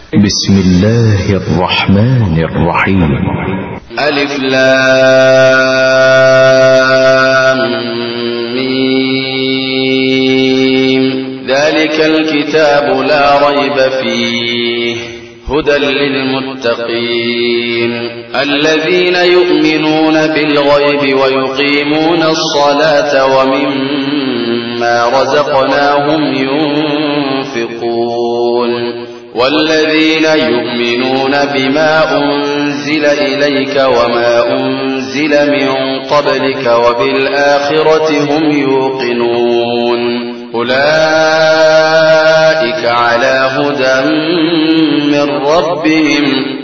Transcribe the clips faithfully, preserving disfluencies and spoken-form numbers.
بسم الله الرحمن الرحيم. ألف لام ميم. ذلك الكتاب لا ريب فيه هدى للمتقين الذين يؤمنون بالغيب ويقيمون الصلاة ومما رزقناهم ينفقون والذين يؤمنون بما أنزل إليك وما أنزل من قبلك وبالآخرة هم يوقنون أولئك على هدى من ربهم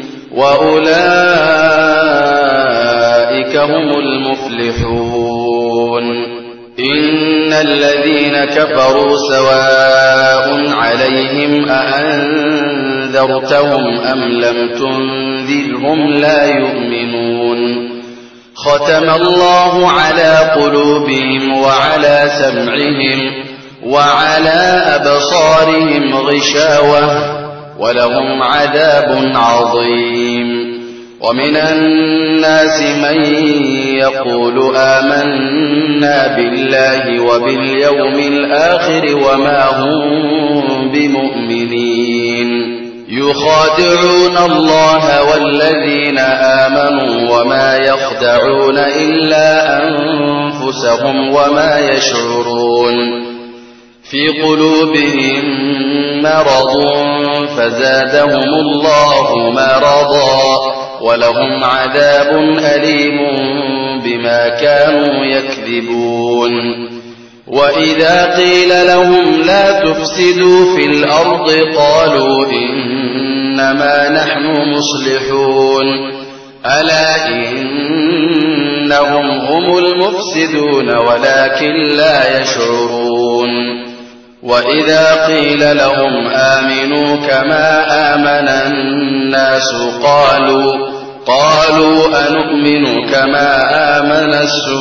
وأولئك هم المفلحون. إن الذين كفروا سواء عليهم أأنذرتهم أم لم تنذرهم لا يؤمنون. ختم الله على قلوبهم وعلى سمعهم وعلى أبصارهم غشاوة ولهم عذاب عظيم. ومن الناس من يقول آمنا بالله وباليوم الآخر وما هم بمؤمنين يخادعون الله والذين آمنوا وما يخدعون إلا أنفسهم وما يشعرون. في قلوبهم مرض فزادهم الله مرضا ولهم عذاب أليم بما كانوا يكذبون. وإذا قيل لهم لا تفسدوا في الأرض قالوا إنما نحن مصلحون ألا إنهم هم المفسدون ولكن لا يشعرون. وإذا قيل لهم آمنوا كما آمن الناس قالوا قالوا أنؤمن كما آمن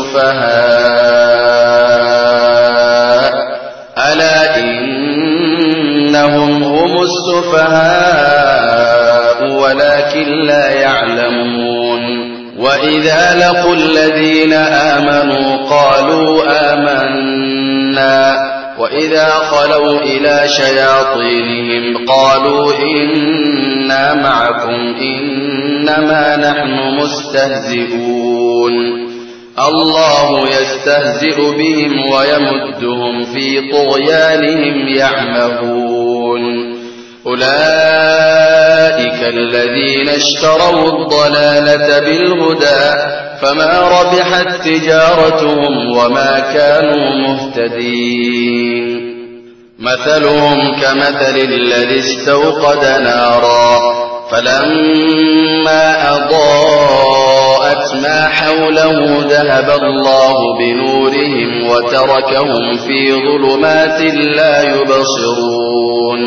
السفهاء ألا إنهم هم السفهاء ولكن لا يعلمون. وإذا لقوا الذين آمنوا قالوا آمنا وإذا خلوا إلى شياطينهم قالوا إنا معكم إنما نحن مستهزئون. الله يستهزئ بهم ويمدهم في طغيانهم يعمهون. أولئك الذين اشتروا الضلالة بالهدى فما ربحت تجارتهم وما كانوا مهتدين. مثلهم كمثل الذي استوقد نارا فلما أضاءت ما حوله ذهب الله بنورهم وتركهم في ظلمات لا يبصرون.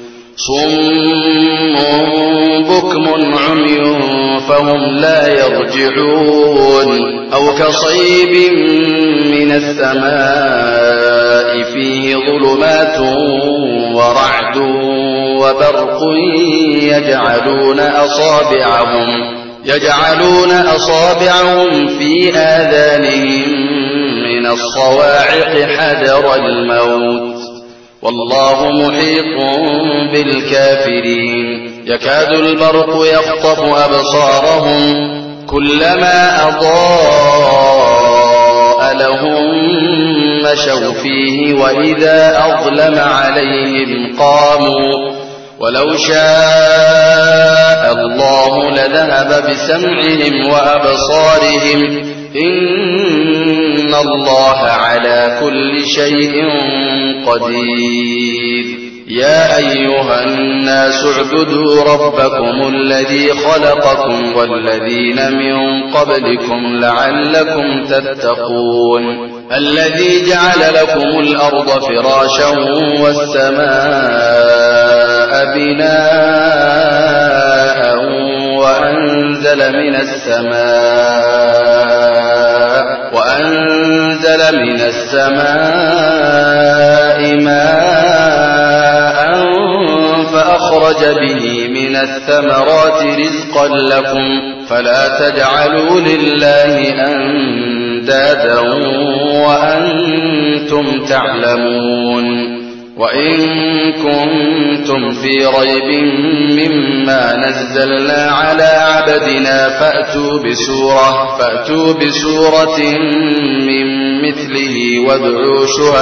صم بكم عمي فهم لا يرجعون. أو كصيب من السماء فيه ظلمات ورعد وبرق يجعلون أصابعهم يجعلون أصابعهم في آذانهم من الصواعق حذر الموت والله محيط بالكافرين. يكاد البرق يخطف أبصارهم كلما أضاء لهم مشوا فيه وإذا أظلم عليهم قاموا ولو شاء الله لذهب بسمعهم وأبصارهم إن الله على كل شيء قدير. يا أيها الناس اعبدوا ربكم الذي خلقكم والذين من قبلكم لعلكم تتقون. الذي جعل لكم الأرض فراشا والسماء بناء وأنزل من السماء وأنزل من السماء ماء أخرج به من الثمرات رزقا لكم فلا تجعلوا لله أندادا وأنتم تعلمون وإن كنتم في ريب مما نزلنا على عبدنا فأتوا بسورة, فأتوا بسورة من مثله وادعوا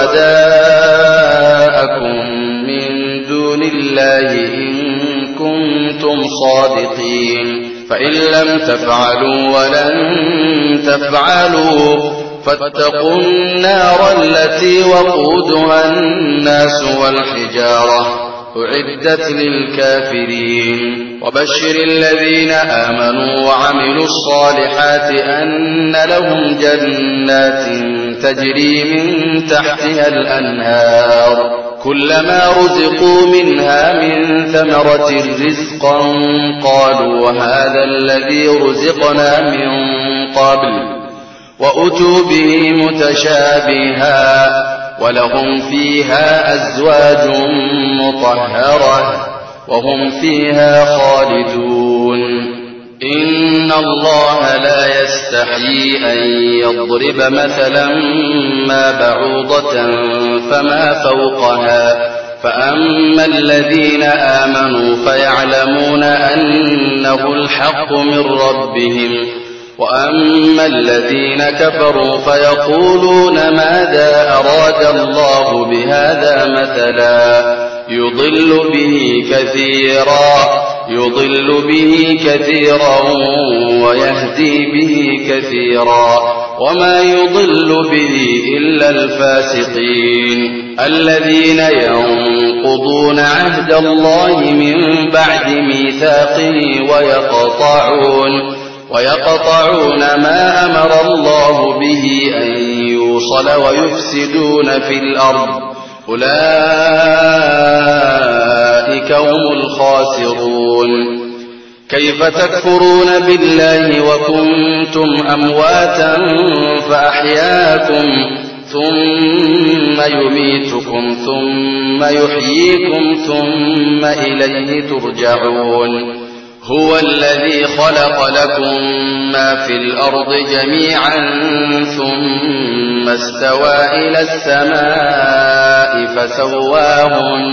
شهداءكم من دون الله إن كنتم صادقين فإن لم تفعلوا ولن تفعلوا فاتقوا النار التي وقودها الناس والحجارة أعدت للكافرين وبشر الذين آمنوا وعملوا الصالحات أن لهم جنات تجري من تحتها الأنهار كلما رزقوا منها من ثمرة رزقا قالوا وهذا الذي رزقنا من قبل وأتوا به متشابها ولهم فيها أزواج مطهرة وهم فيها خالدون إن الله لا يستحيي أن يضرب مثلا ما بعوضة فما فوقها فأما الذين آمنوا فيعلمون أنه الحق من ربهم وأما الذين كفروا فيقولون ماذا أراد الله بهذا مثلا يضل به كثيرا يضل به كثيرا ويهدي به كثيرا وما يضل به إلا الفاسقين الذين ينقضون عهد الله من بعد ميثاقه ويقطعون ويقطعون ما أمر الله به أن يوصل ويفسدون في الأرض أولئك هم الخاسرون كيف تكفرون بالله وكنتم أمواتا فأحياكم ثم يميتكم ثم يحييكم ثم إليه ترجعون هو الذي خلق لكم ما في الأرض جميعا ثم استوى إلى السماء فسواهن,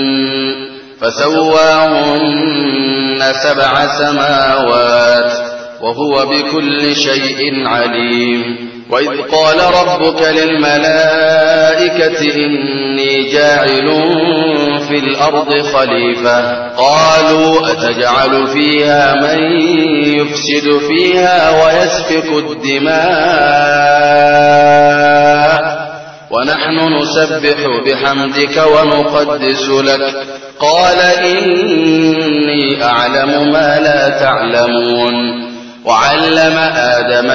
فسواهن سبع سماوات وهو بكل شيء عليم وإذ قال ربك للملائكة إني جاعل في الأرض خليفة قالوا أتجعل فيها من يفسد فيها ويسفك الدماء ونحن نسبح بحمدك ونقدس لك قال إني أعلم ما لا تعلمون وعلم آدم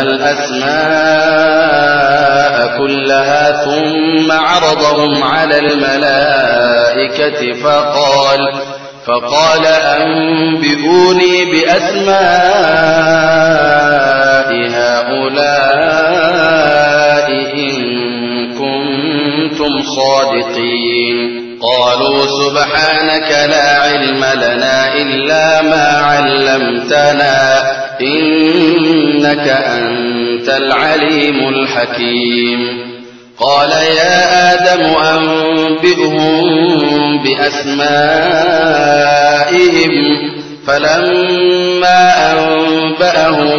الأسماء كلها ثم عرضهم على الملائكة فقال فقال أنبئوني بأسماء هؤلاء إن كنتم صادقين قالوا سبحانك لا علم لنا إلا ما علمتنا إنك أنت العليم الحكيم قال يا آدم أنبئهم بأسمائهم فلما أنبأهم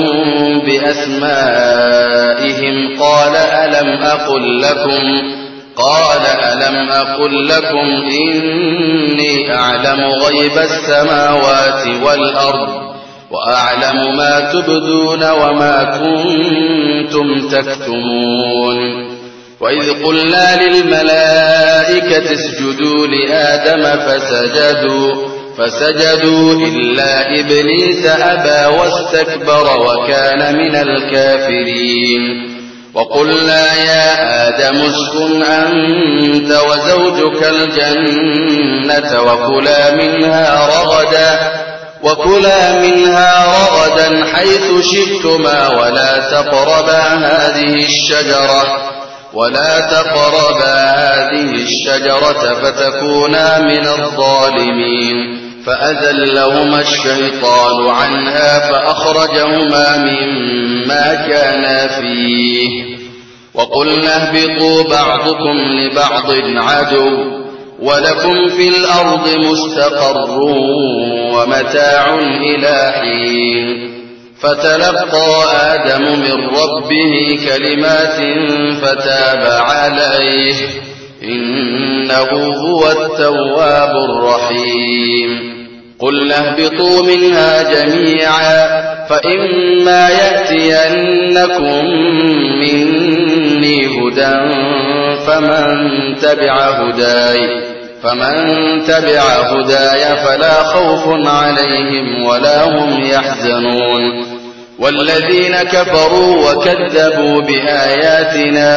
بأسمائهم قال ألم أقل لكم قال ألم أقل لكم إني أعلم غيب السماوات والأرض وأعلم ما تبدون وما كنتم تكتمون وإذ قلنا للملائكة اسجدوا لآدم فسجدوا فسجدوا إلا إبليس أبى واستكبر وكان من الكافرين وقلنا يا آدم اسكن أنت وزوجك الجنة وكلا منها رغدا وكلا منها رغدا حيث شئتما ولا تقربا هذه الشجرة ولا تقربا هذه الشجرة فتكونا من الظالمين فأزلهما الشيطان عنها فأخرجهما مما كانا فيه وقلنا اهبطوا بعضكم لبعض عدو ولكم في الأرض مستقر ومتاع إلى حين فتلقى آدم من ربه كلمات فتاب عليه إنه هو التواب الرحيم قلنا اهبطوا منها جميعا فإما يأتينكم مني هدى فمن تبع هداي فمن تبع هداي فلا خوف عليهم ولا هم يحزنون والذين كفروا وكذبوا بآياتنا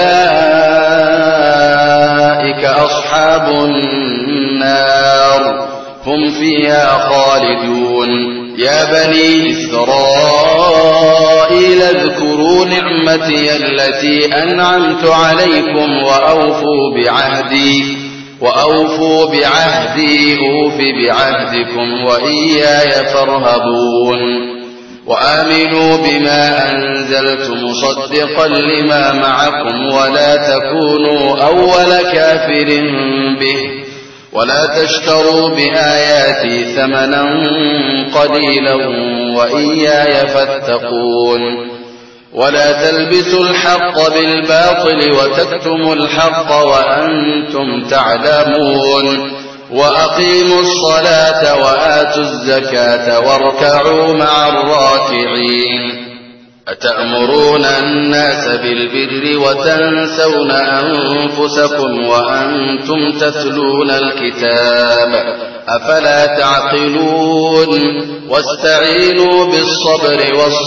أولئك أصحاب النار هم فيها خالدون يا بني إسرائيل اذكروا نعمتي التي أنعمت عليكم وأوفوا بعهدي وأوفوا بعهدي أوف بعهدكم وإياي فارهبون وآمنوا بما أنزلت مصدقا لما معكم ولا تكونوا أول كافر به ولا تشتروا بآياتي ثمنا قليلا وإياي فاتقون ولا تلبسوا الحق بالباطل وتكتموا الحق وأنتم تعلمون وأقيموا الصلاة وآتوا الزكاة واركعوا مع الراكعين أتأمرون الناس بالبر وتنسون أنفسكم وأنتم تتلون الكتاب أفلا تعقلون واستعينوا بالصبر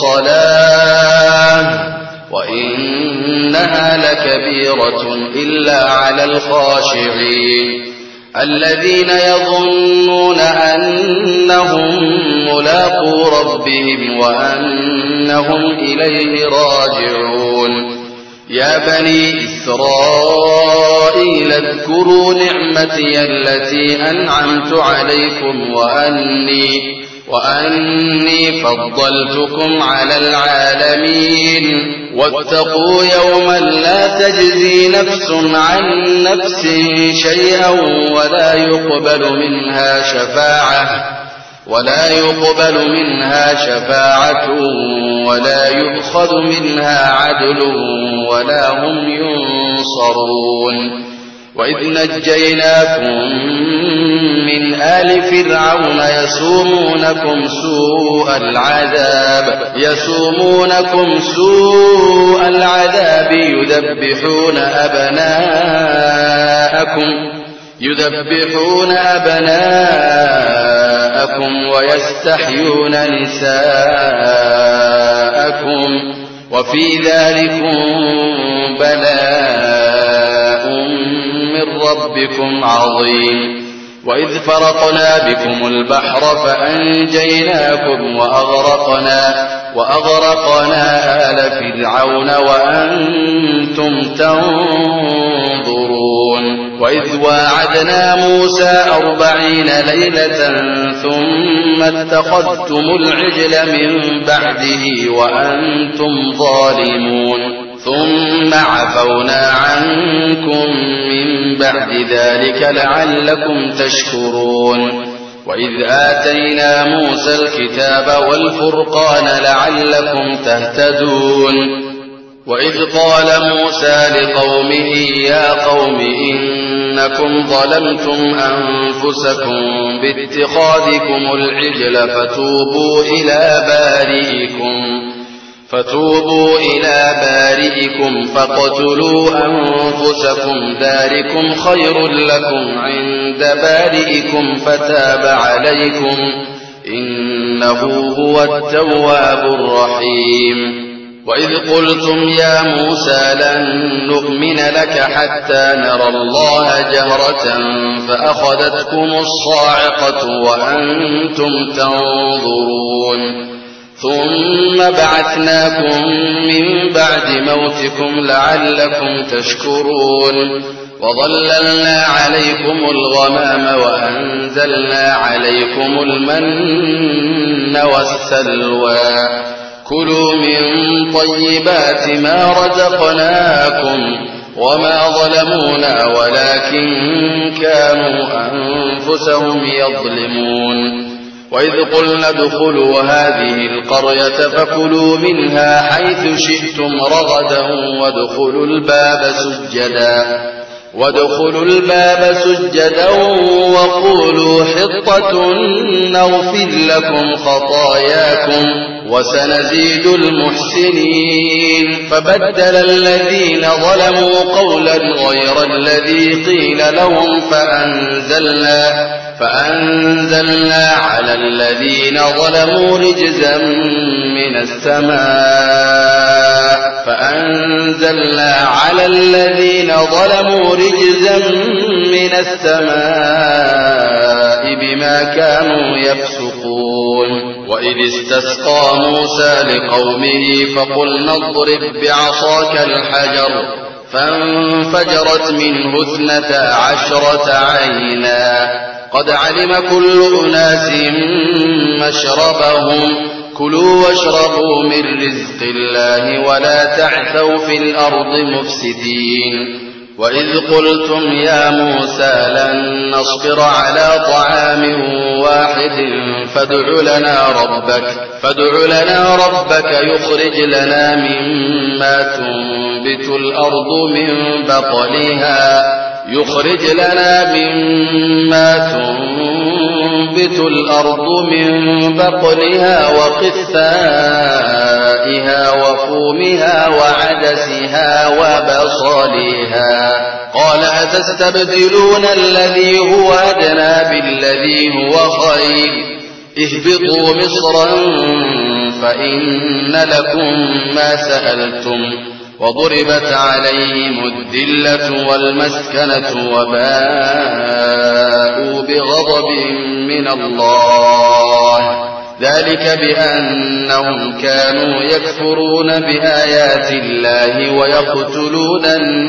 والصلاة وإنها لكبيرة إلا على الخاشعين الذين يظنون أنهم ملاقو ربهم وأنهم إليه راجعون يا بني إسرائيل اذكروا نعمتي التي أنعمت عليكم وأني وأني فضلتكم على العالمين واتقوا يوما لا تجزي نفس عن نفس شيئا ولا يقبل منها شفاعة ولا يقبل منها شفاعة ولا يؤخذ منها عدل ولا هم ينصرون وإذ نجيناكم من آل فرعون يسومونكم سوء العذاب يسومونكم سوء العذاب يذبحون أبناءكم يذبحون أبناءكم ويستحيون نساءكم وفي ذلكم بلاء من ربكم عظيم وإذ فرقنا بكم البحر فأنجيناكم وأغرقنا وأغرقنا آل فرعون وأنتم تنظرون وإذ واعدنا موسى أربعين ليلة ثم اتخذتم العجل من بعده وأنتم ظالمون ثم عفونا عنكم من بعد ذلك لعلكم تشكرون وإذ آتينا موسى الكتاب والفرقان لعلكم تهتدون وإذ قال موسى لقومه يا قوم إنكم ظلمتم أنفسكم باتخاذكم العجل فتوبوا إلى بارئكم فتوبوا إلى بارئكم فاقتلوا أنفسكم ذلكم خير لكم عند بارئكم فتاب عليكم إنه هو التواب الرحيم وإذ قلتم يا موسى لن نؤمن لك حتى نرى الله جهرة فأخذتكم الصاعقة وأنتم تنظرون ثم بعثناكم من بعد موتكم لعلكم تشكرون وظللنا عليكم الغمام وأنزلنا عليكم المن والسلوى كلوا من طيبات ما رزقناكم وما ظلمونا ولكن كانوا أنفسهم يظلمون وإذ قلنا ادخلوا هذه القرية فكلوا منها حيث شئتم رغدا وادخلوا الباب سجدا وادخلوا الباب سجدا وقولوا حطة نغفر لكم خطاياكم وسنزيد المحسنين فبدل الذين ظلموا قولا غير الذي قيل لهم فأنزلنا فأنزلنا على الذين ظلموا رجزا من السماء فأنزلنا على الذين ظلموا رجزا من السماء بما كانوا يفسقون وإذ استسقى موسى لقومه فقلنا اضرب بعصاك الحجر فانفجرت منه اثنتا عشرة عينا قد علم كل أناس مشربهم كلوا واشربوا من رزق الله ولا تعثوا في الأرض مفسدين وإذ قلتم يا موسى لن نصبر على طعام واحد فادع لنا ربك فادع لنا ربك يخرج لنا مما تنبت الأرض من بقلها يخرج لنا مما تنبت الأرض من بقلها وقثائها وفومها وعدسها وبصلها قال أتستبدلون الذي هو أدنى بالذي هو خير اهبطوا مصرا فإن لكم ما سألتم وضربت عليهم الذلة والمسكنة وباءوا بغضب من الله ذلك بأنهم كانوا يكفرون بآيات الله ويقتلون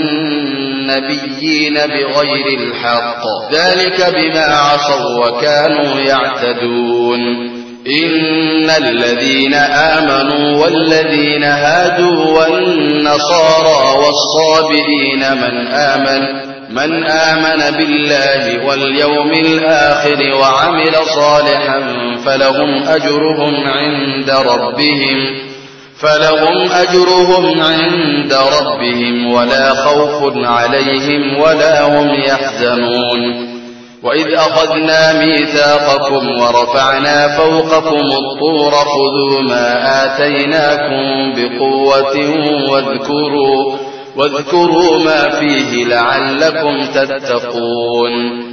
النبيين بغير الحق ذلك بما عصوا وكانوا يعتدون إن الذين آمنوا والذين هادوا والنصارى والصابئين من آمن من آمن بالله واليوم الآخر وعمل صالحا فلهم أجرهم عند ربهم فلهم أجرهم عند ربهم ولا خوف عليهم ولا هم يحزنون وإذ أخذنا ميثاقكم ورفعنا فوقكم الطور خذوا ما آتيناكم بقوة واذكروا واذكروا ما فيه لعلكم تتقون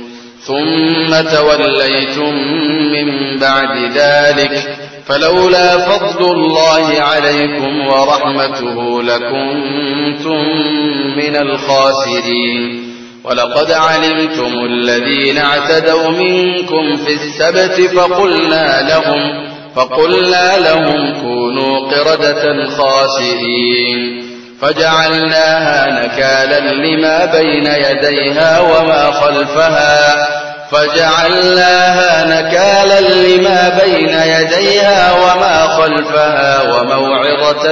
ثم توليتم من بعد ذلك فلولا فضل الله عليكم ورحمته لكنتم من الخاسرين ولقد علمتم الذين اعتدوا منكم في السبت فقلنا لهم فقلنا لهم كونوا قردة خاسئين فجعلناها نكالا لما بين يديها وما خلفها فجعلناها نكالا لما بين يديها وما خلفها وموعظة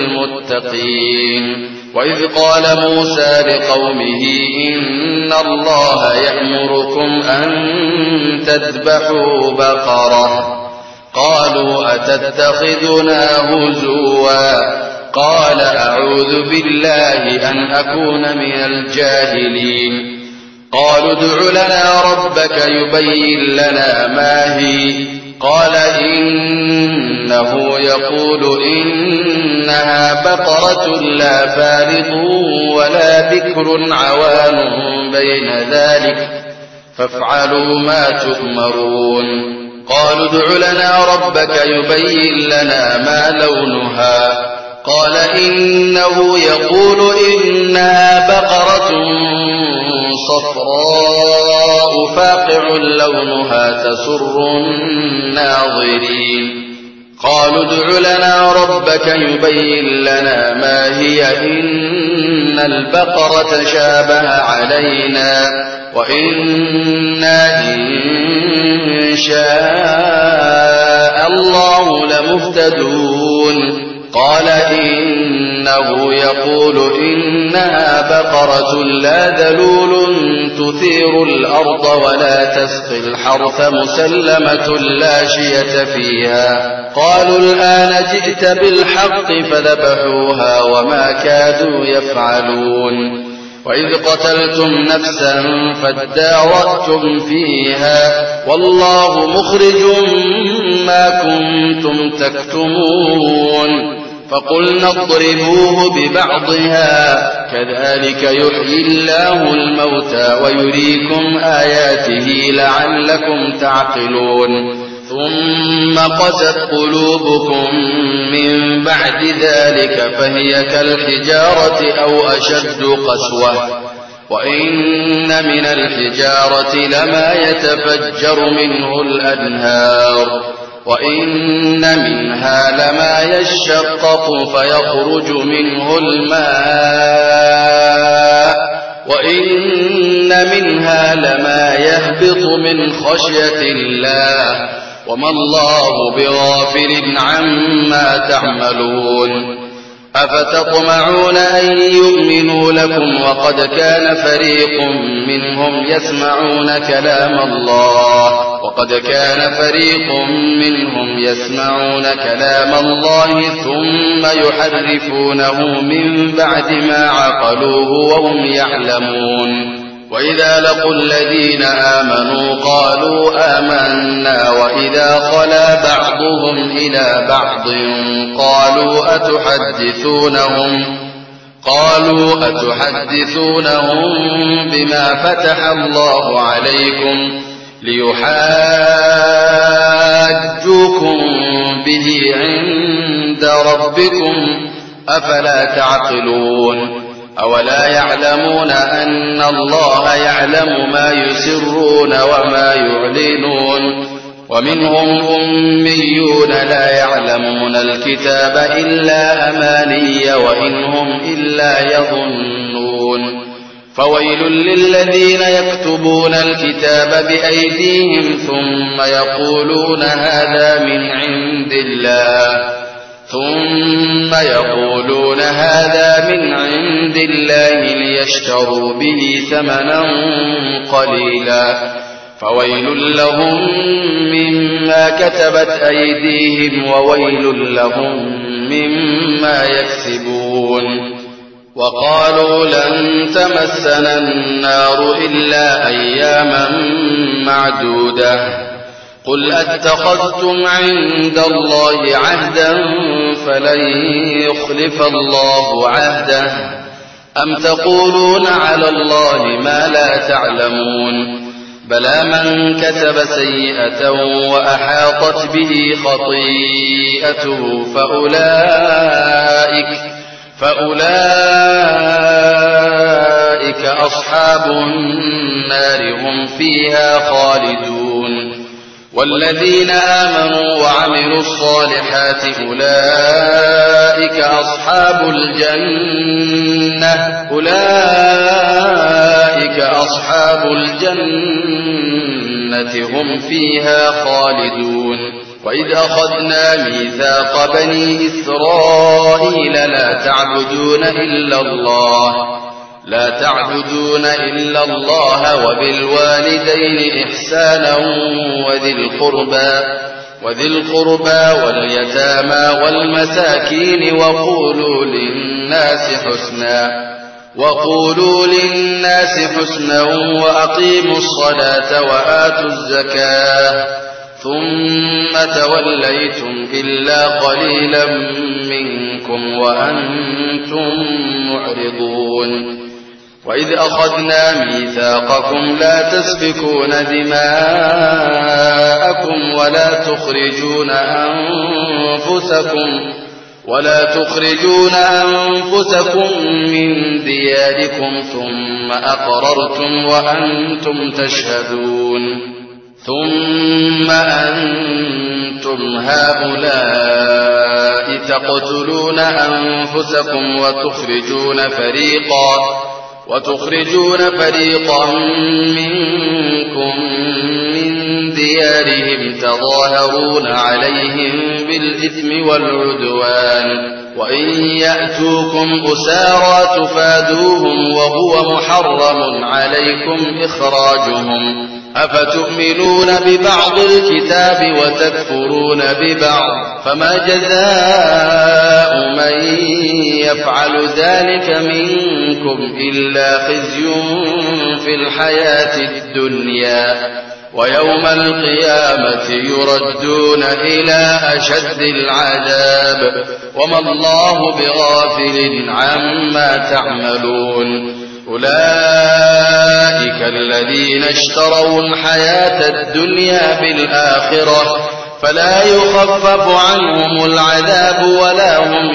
للمتقين وإذ قال موسى لقومه إن الله يأمركم أن تذبحوا بقرة قالوا أتتخذنا هزوا قال أعوذ بالله أن أكون من الجاهلين قالوا ادع لنا ربك يبين لنا ما هي قال إنه يقول إنها بقرة لا فارض ولا بكر عوان بين ذلك فافعلوا ما تؤمرون قالوا ادع لنا ربك يبين لنا ما لونها قال إنه يقول إنها بقرة صفراء فاقع لونها تسر الناظرين قالوا ادع لنا ربك يبين لنا ما هي إن البقرة شابه علينا وإنا إن شاء الله لمهتدون قال إنه يقول إنها بقرة لا ذلول تثير الأرض ولا تسقي الحرث مسلمة لا شية فيها قالوا الآن جئت بالحق فذبحوها وما كادوا يفعلون وإذ قتلتم نفسا فادارأتم فيها والله مخرج ما كنتم تكتمون فقلنا اضربوه ببعضها كذلك يحيي الله الموتى ويريكم آياته لعلكم تعقلون ثم قست قلوبكم من بعد ذلك فهي كالحجارة أو أشد قسوة وإن من الحجارة لما يتفجر منه الأنهار وإن منها لما يشقق فيخرج منه الماء وإن منها لما يهبط من خشية الله وما الله بغافل عما تعملون أفتطمعون أن يؤمنوا لكم وقد كان فريق منهم يسمعون كلام الله وقد كان فريق منهم يسمعون كلام الله ثم يحرفونه من بعد ما عقلوه وهم يعلمون وإذا لقوا الذين آمنوا قالوا آمنا وإذا خلا بعضهم إلى بعض قالوا أتحدثونهم قالوا أتحدثونهم بما فتح الله عليكم ليحاجوكم به عند ربكم أفلا تعقلون أولا يعلمون أن الله يعلم ما يسرون وما يعلنون ومنهم أميون لا يعلمون الكتاب إلا أماني وإن هم إلا يظنون فويل للذين يكتبون الكتاب بأيديهم ثم يقولون هذا من عند الله ثم يقولون هذا من عند الله ليشتروا به ثمنا قليلا فويل لهم مما كتبت أيديهم وويل لهم مما يكسبون وقالوا لن تمسنا النار إلا أياما معدودة قل أتخذتم عند الله عهدا فلن يخلف الله عهده أم تقولون على الله ما لا تعلمون بلى من كتب سيئة وأحاطت به خطيئته فأولئك فأولئك أصحاب النار هم فيها خالدون والذين آمنوا وعملوا الصالحات أولئك أصحاب الجنة أولئك أصحاب الجنة هم فيها خالدون وإذ أخذنا ميثاق بني إسرائيل لا تعبدون إلا الله لا تعبدون إلا الله وبالوالدين إحسانا وذي القربى وذي القربى واليتامى والمساكين وقولوا للناس حسنا وقولوا للناس حسنا وأقيموا الصلاة وآتوا الزكاة ثم توليتم إلا قليلا منكم وأنتم معرضون وإذ أخذنا ميثاقكم لا تسفكون دماءكم ولا تخرجون أنفسكم ولا تخرجون أنفسكم من دياركم ثم أقررتم وأنتم تشهدون ثم أنتم هؤلاء تقتلون أنفسكم وتخرجون فريقا وتخرجون فريقا منكم من ديارهم تظاهرون عليهم بالإثم والعدوان وإن يأتوكم أسارى تفادوهم وهو محرم عليكم إخراجهم أفتؤمنون ببعض الكتاب وتكفرون ببعض فما جزاء من يفعل ذلك منكم إلا خزي في الحياة الدنيا ويوم القيامة يردون إلى أشد العذاب وما الله بغافل عما تعملون أولئك الذين اشتروا الحياة الدنيا بالآخرة فلا يخفف عنهم العذاب ولا هم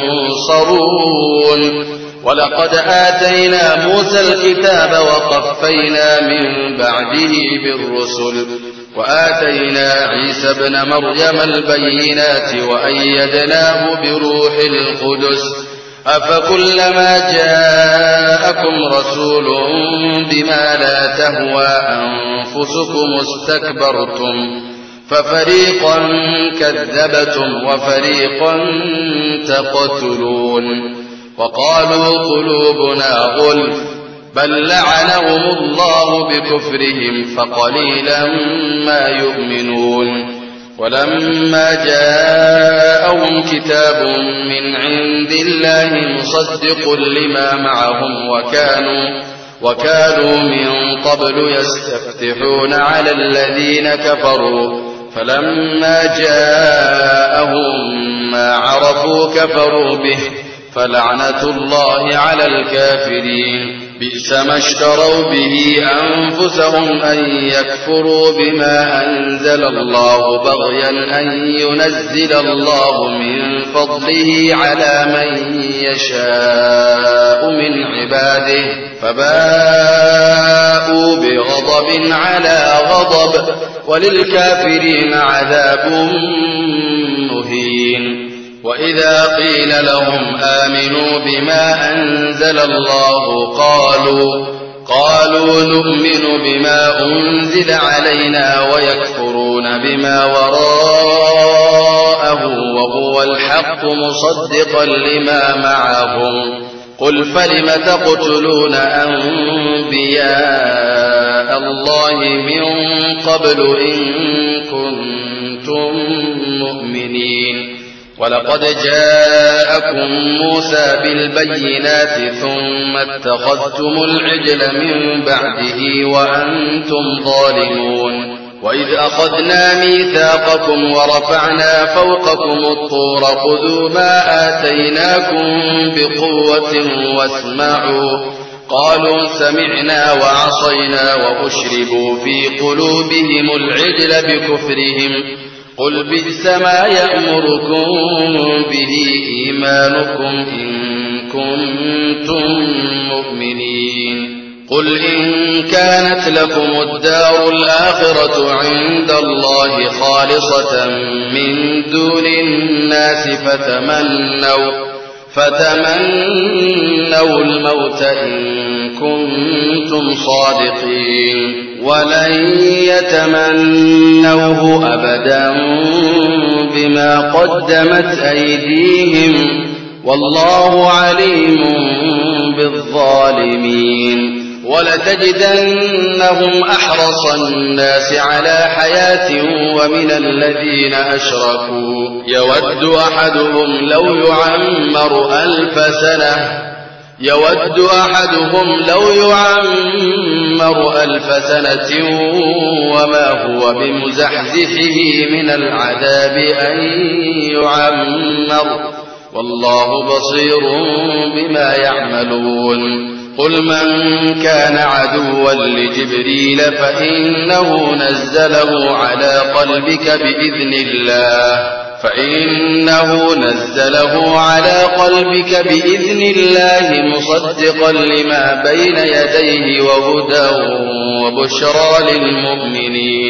ينصرون ولقد آتينا موسى الكتاب وقفينا من بعده بالرسل وآتينا عيسى ابن مريم البينات وأيدناه بروح القدس أفكلما جاءكم رسول بما لا تهوى أنفسكم استكبرتم ففريقا كذبتم وفريقا تقتلون وقالوا قلوبنا غلف بل لعنهم الله بكفرهم فقليلا ما يؤمنون ولما جاءهم كتاب من عند الله مصدق لما معهم وكانوا وكانوا من قبل يستفتحون على الذين كفروا فلما جاءهم ما عرفوا كفروا به فلعنة الله على الكافرين بئس ما اشتروا به أنفسهم أن يكفروا بما أنزل الله بغيا أن ينزل الله من فضله على من يشاء من عباده فباءوا بغضب على غضب وللكافرين عذاب مهين وإذا قيل لهم آمنوا بما أنزل الله قالوا قالوا نؤمن بما أنزل علينا ويكفرون بما وراءه وهو الحق مصدقا لما معهم قل فلم تقتلون أنبياء الله من قبل إن كنتم مؤمنين ولقد جاءكم موسى بالبينات ثم اتخذتم العجل من بعده وأنتم ظالمون وإذ أخذنا ميثاقكم ورفعنا فوقكم الطور خذوا ما آتيناكم بقوة واسمعوا قالوا سمعنا وعصينا وأشربوا في قلوبهم العجل بكفرهم قل بئس ما يأمركم به إيمانكم إن كنتم مؤمنين قل إن كانت لكم الدار الآخرة عند الله خالصة من دون الناس فتمنوا فتمنوا الموت إن كنتم صادقين ولن يتمنوه أبدا بما قدمت أيديهم والله عليم بالظالمين ولتجدنهم أحرص الناس على حياة ومن الذين أشركوا يود أحدهم لو يعمر ألف سنة يود أحدهم لو يعمر ألف سنة وما هو بمزحزحه من العذاب أن يعمر والله بصير بما يعملون قل من كان عدوا لجبريل فإنه نزله على قلبك بإذن الله فإنه نزله على قلبك بإذن الله مصدقا لما بين يديه وهدى وبشرى للمؤمنين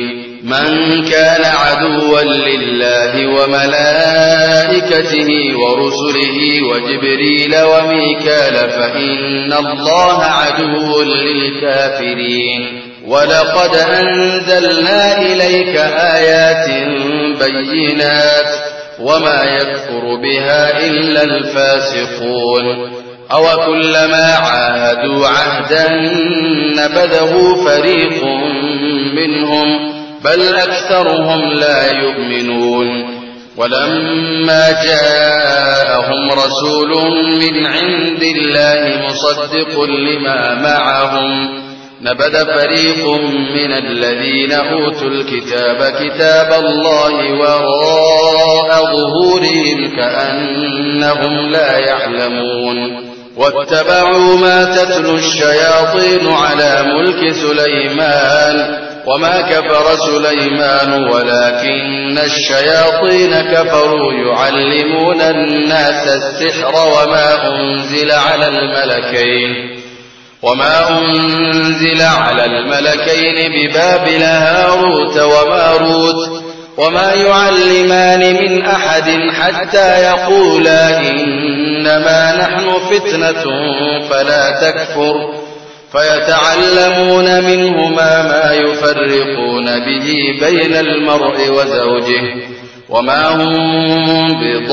من كان عدوا لله وملائكته ورسله وجبريل وميكال فإن الله عدو للكافرين ولقد أنزلنا إليك آيات بينات وما يكفر بها إلا الفاسقون أو كلما عاهدوا عهدا نبذه فريق منهم بل أكثرهم لا يؤمنون ولما جاءهم رسول من عند الله مصدق لما معهم نبذ فريق من الذين أوتوا الكتاب كتاب الله وراء ظهورهم كأنهم لا يعلمون واتبعوا ما تتلو الشياطين على ملك سليمان وما كفر سليمان ولكن الشياطين كفروا يعلمون الناس السحر وما أنزل على الملكين وما أنزل على الملكين ببابل هاروت وماروت وما يعلمان من أحد حتى يقولا إنما نحن فتنة فلا تكفر فيتعلمون منهما ما يفرقون به بين المرء وزوجه وما هم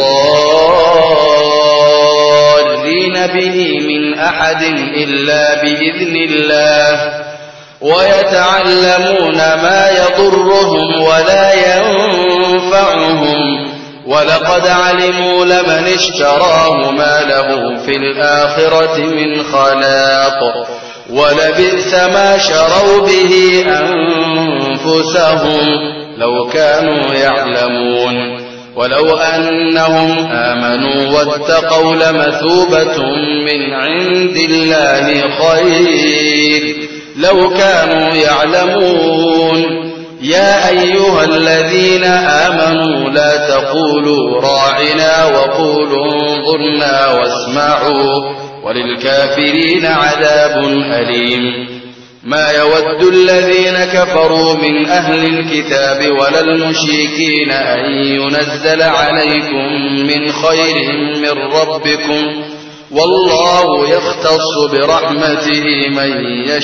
بضارين به من أحد إلا بإذن الله ويتعلمون ما يضرهم ولا ينفعهم ولقد علموا لمن اشتراه ما له في الآخرة من خلاق ولبئس ما شروا به أنفسهم لو كانوا يعلمون ولو أنهم آمنوا واتقوا لمثوبة من عند الله خير لو كانوا يعلمون يا أيها الذين آمنوا لا تقولوا راعنا وقولوا انظرنا واسمعوا وللكافرين عذاب أليم ما يود الذين كفروا من أهل الكتاب ولا المشركين أن ينزل عليكم من خير من ربكم والله يختص برحمته من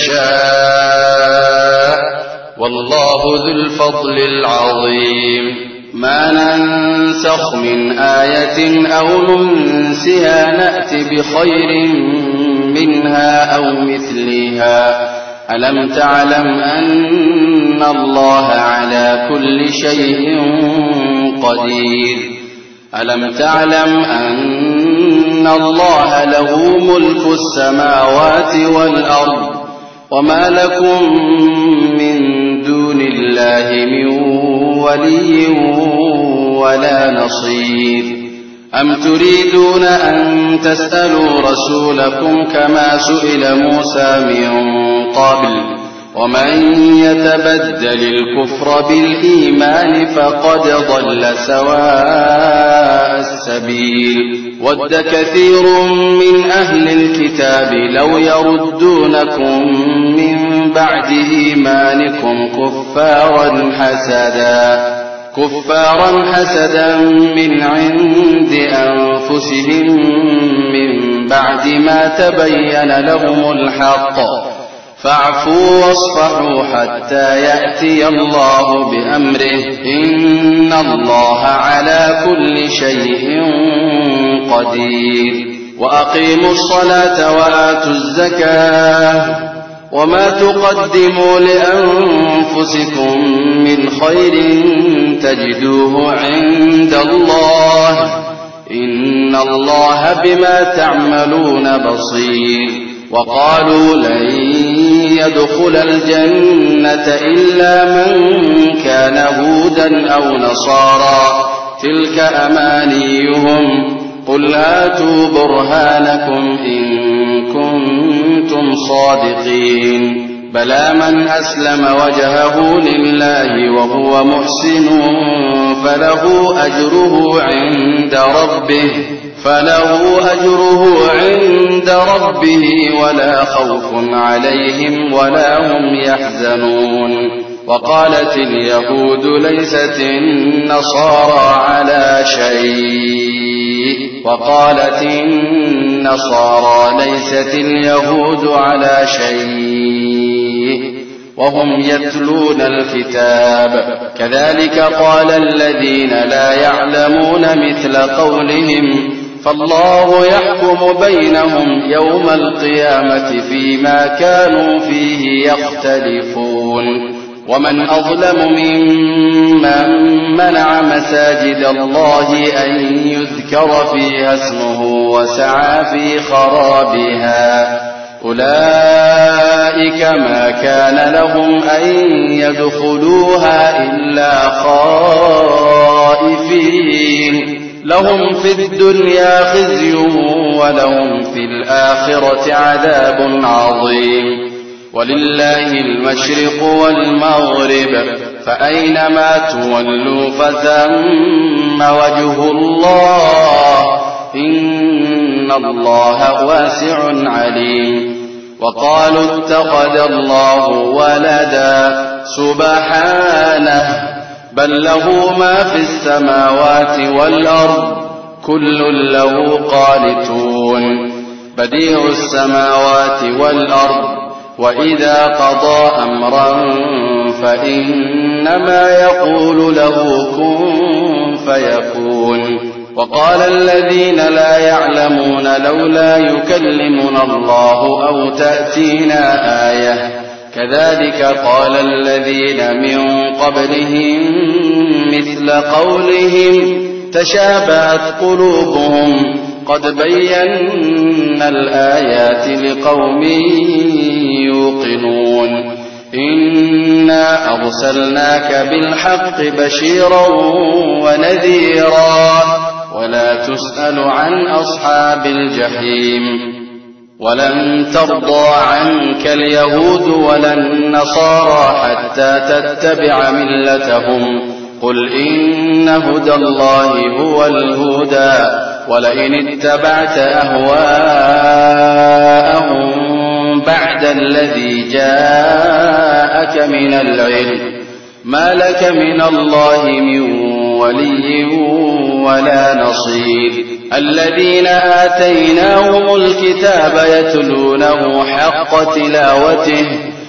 يشاء والله ذو الفضل العظيم ما ننسخ من آية أو ننسها نأت بخير منها أو مثلها ألم تعلم أن الله على كل شيء قدير ألم تعلم أن الله له ملك السماوات والأرض وما لكم من دون الله من ولي ولا نصير أم تريدون أن تسألوا رسولكم كما سئل موسى من قبل ومن يتبدل الكفر بالإيمان فقد ضل سواء السبيل ود كثير من أهل الكتاب لو يردونكم من بعد إيمانكم كفارا حسدا كفارا حسدا من عند أنفسهم من بعد ما تبين لهم الحق فاعفوا واصفحوا حتى يأتي الله بأمره إن الله على كل شيء قدير وأقيموا الصلاة وآتوا الزكاة وما تقدموا لأنفسكم من خير تجدوه عند الله إن الله بما تعملون بصير وقالوا لن يدخل الجنة إلا من كان هودا أو نصارى تلك أمانيهم قل هاتوا برهانكم إن كنتم صادقين بلى من أسلم وجهه لله وهو محسن فله أجره عند ربه فله أجره عند ربه ولا خوف عليهم ولا هم يحزنون وقالت اليهود ليست النصارى على شيء وقالت النصارى ليست اليهود على شيء وهم يتلون الكتاب كذلك قال الذين لا يعلمون مثل قولهم فالله يحكم بينهم يوم القيامة فيما كانوا فيه يختلفون ومن أظلم ممن منع مساجد الله أن يذكر فيها اسمه وسعى في خرابها أولئك ما كان لهم أن يدخلوها إلا خائفين لهم في الدنيا خزي ولهم في الآخرة عذاب عظيم ولله المشرق والمغرب فأينما تولوا فثم وجه الله إن الله واسع عليم وقالوا اتخذ الله ولدا سبحانه بل له ما في السماوات والأرض كل له قانتون بديع السماوات والأرض وإذا قضى أمرا فإنما يقول له كن فيكون وقال الذين لا يعلمون لولا يكلمنا الله أو تأتينا آية كذلك قال الذين من قبلهم مثل قولهم تشابهت قلوبهم قد بينا الآيات لقوم يوقنون إنا أرسلناك بالحق بشيرا ونذيرا ولا تسأل عن أصحاب الجحيم ولن ترضى عنك اليهود ولا النصارى حتى تتبع ملتهم قل إن هدى الله هو الهدى ولئن اتبعت أهواءهم بعد الذي جاءك من العلم ما لك من الله من ولي ولا نصير الذين آتيناهم الكتاب يتلونه حق تلاوته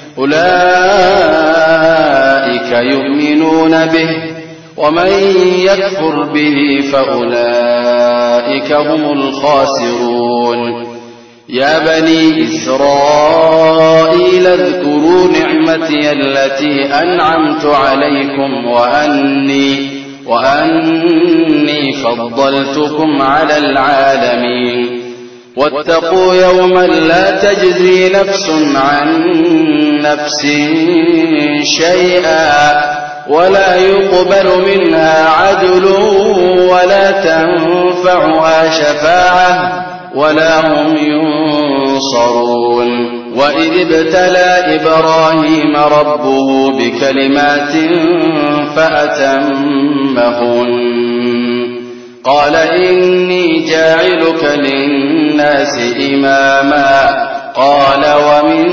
أولئك يؤمنون به ومن يكفر به فأولئك هم الخاسرون يا بني إسرائيل اذكروا نعمتي التي أنعمت عليكم وأني وأني فضلتكم على العالمين واتقوا يوما لا تجزي نفس عن نفس شيئا ولا يقبل منها عدل ولا تنفعها شفاعة ولا هم ينصرون وإذ ابتلى إبراهيم ربه بكلمات فأتمهن قال إني جاعلك للناس إماما قال ومن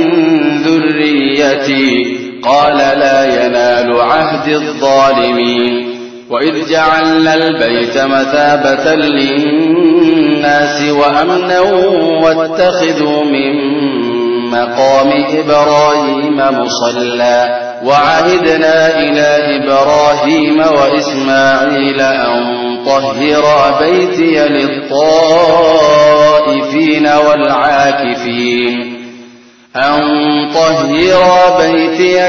ذريتي قال لا ينال عهد الظالمين وإذ جعلنا البيت مثابة للناس وأمنا واتخذوا من مقام إبراهيم مصلى وعهدنا إلى إبراهيم وإسماعيل أن طهرا بيتي للطائفين والعاكفين أن طهرا بيتي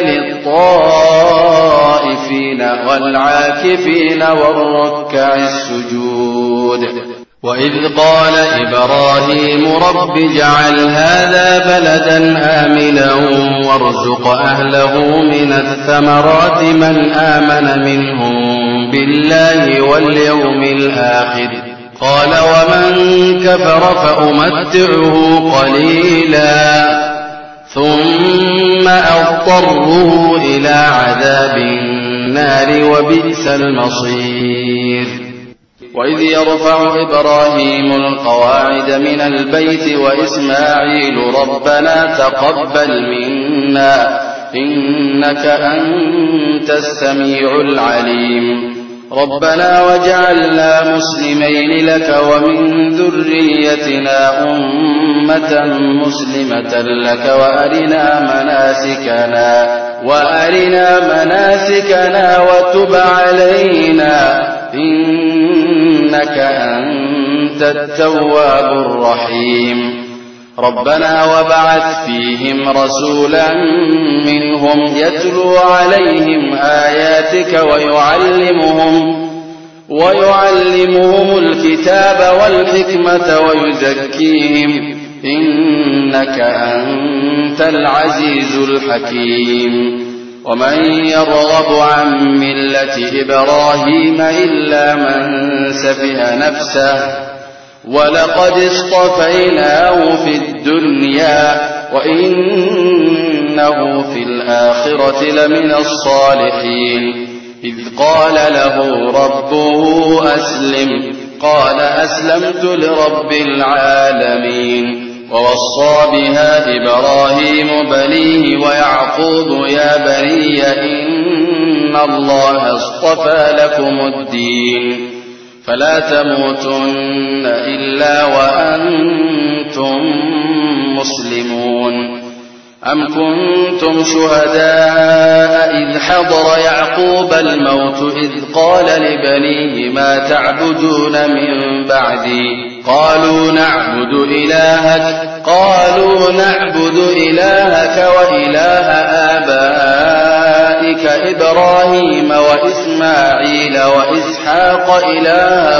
للطائفين والعاكفين والركع السجود وإذ قال إبراهيم رب اجعل هذا بلدا آمنا وارزق أهله من الثمرات من آمن منهم بالله واليوم الآخر قال ومن كفر فأمتعه قليلا ثم أضطره إلى عذاب النار وبئس المصير وإذ يرفع إبراهيم القواعد من البيت وإسماعيل ربنا تقبل منا إنك أنت السميع العليم ربنا واجعلنا مسلمين لك ومن ذريتنا أمة مسلمة لك وأرنا مناسكنا وأرنا مناسكنا وتب علينا إنك أنت التواب الرحيم ربنا وابعث فيهم رسولا منهم يتلو عليهم آياتك ويعلمهم ويعلمهم الكتاب والحكمة ويزكيهم إنك أنت العزيز الحكيم ومن يرغب عن ملة إبراهيم إلا من سفه نفسه ولقد اصطفيناه في الدنيا وإنه في الآخرة لمن الصالحين إذ قال له ربه أسلم قال أسلمت لرب العالمين ووصى بها إبراهيم بنيه ويعقوب يا بني إن الله اصطفى لكم الدين فلا تموتن إلا وأنتم مسلمون أم كنتم شهداء إذ حضر يعقوب الموت إذ قال لبنيه ما تعبدون من بعدي قالوا نعبد إلهك قالوا نعبد إلهك وإله آبائك إبراهيم وإسماعيل وإسحاق إلها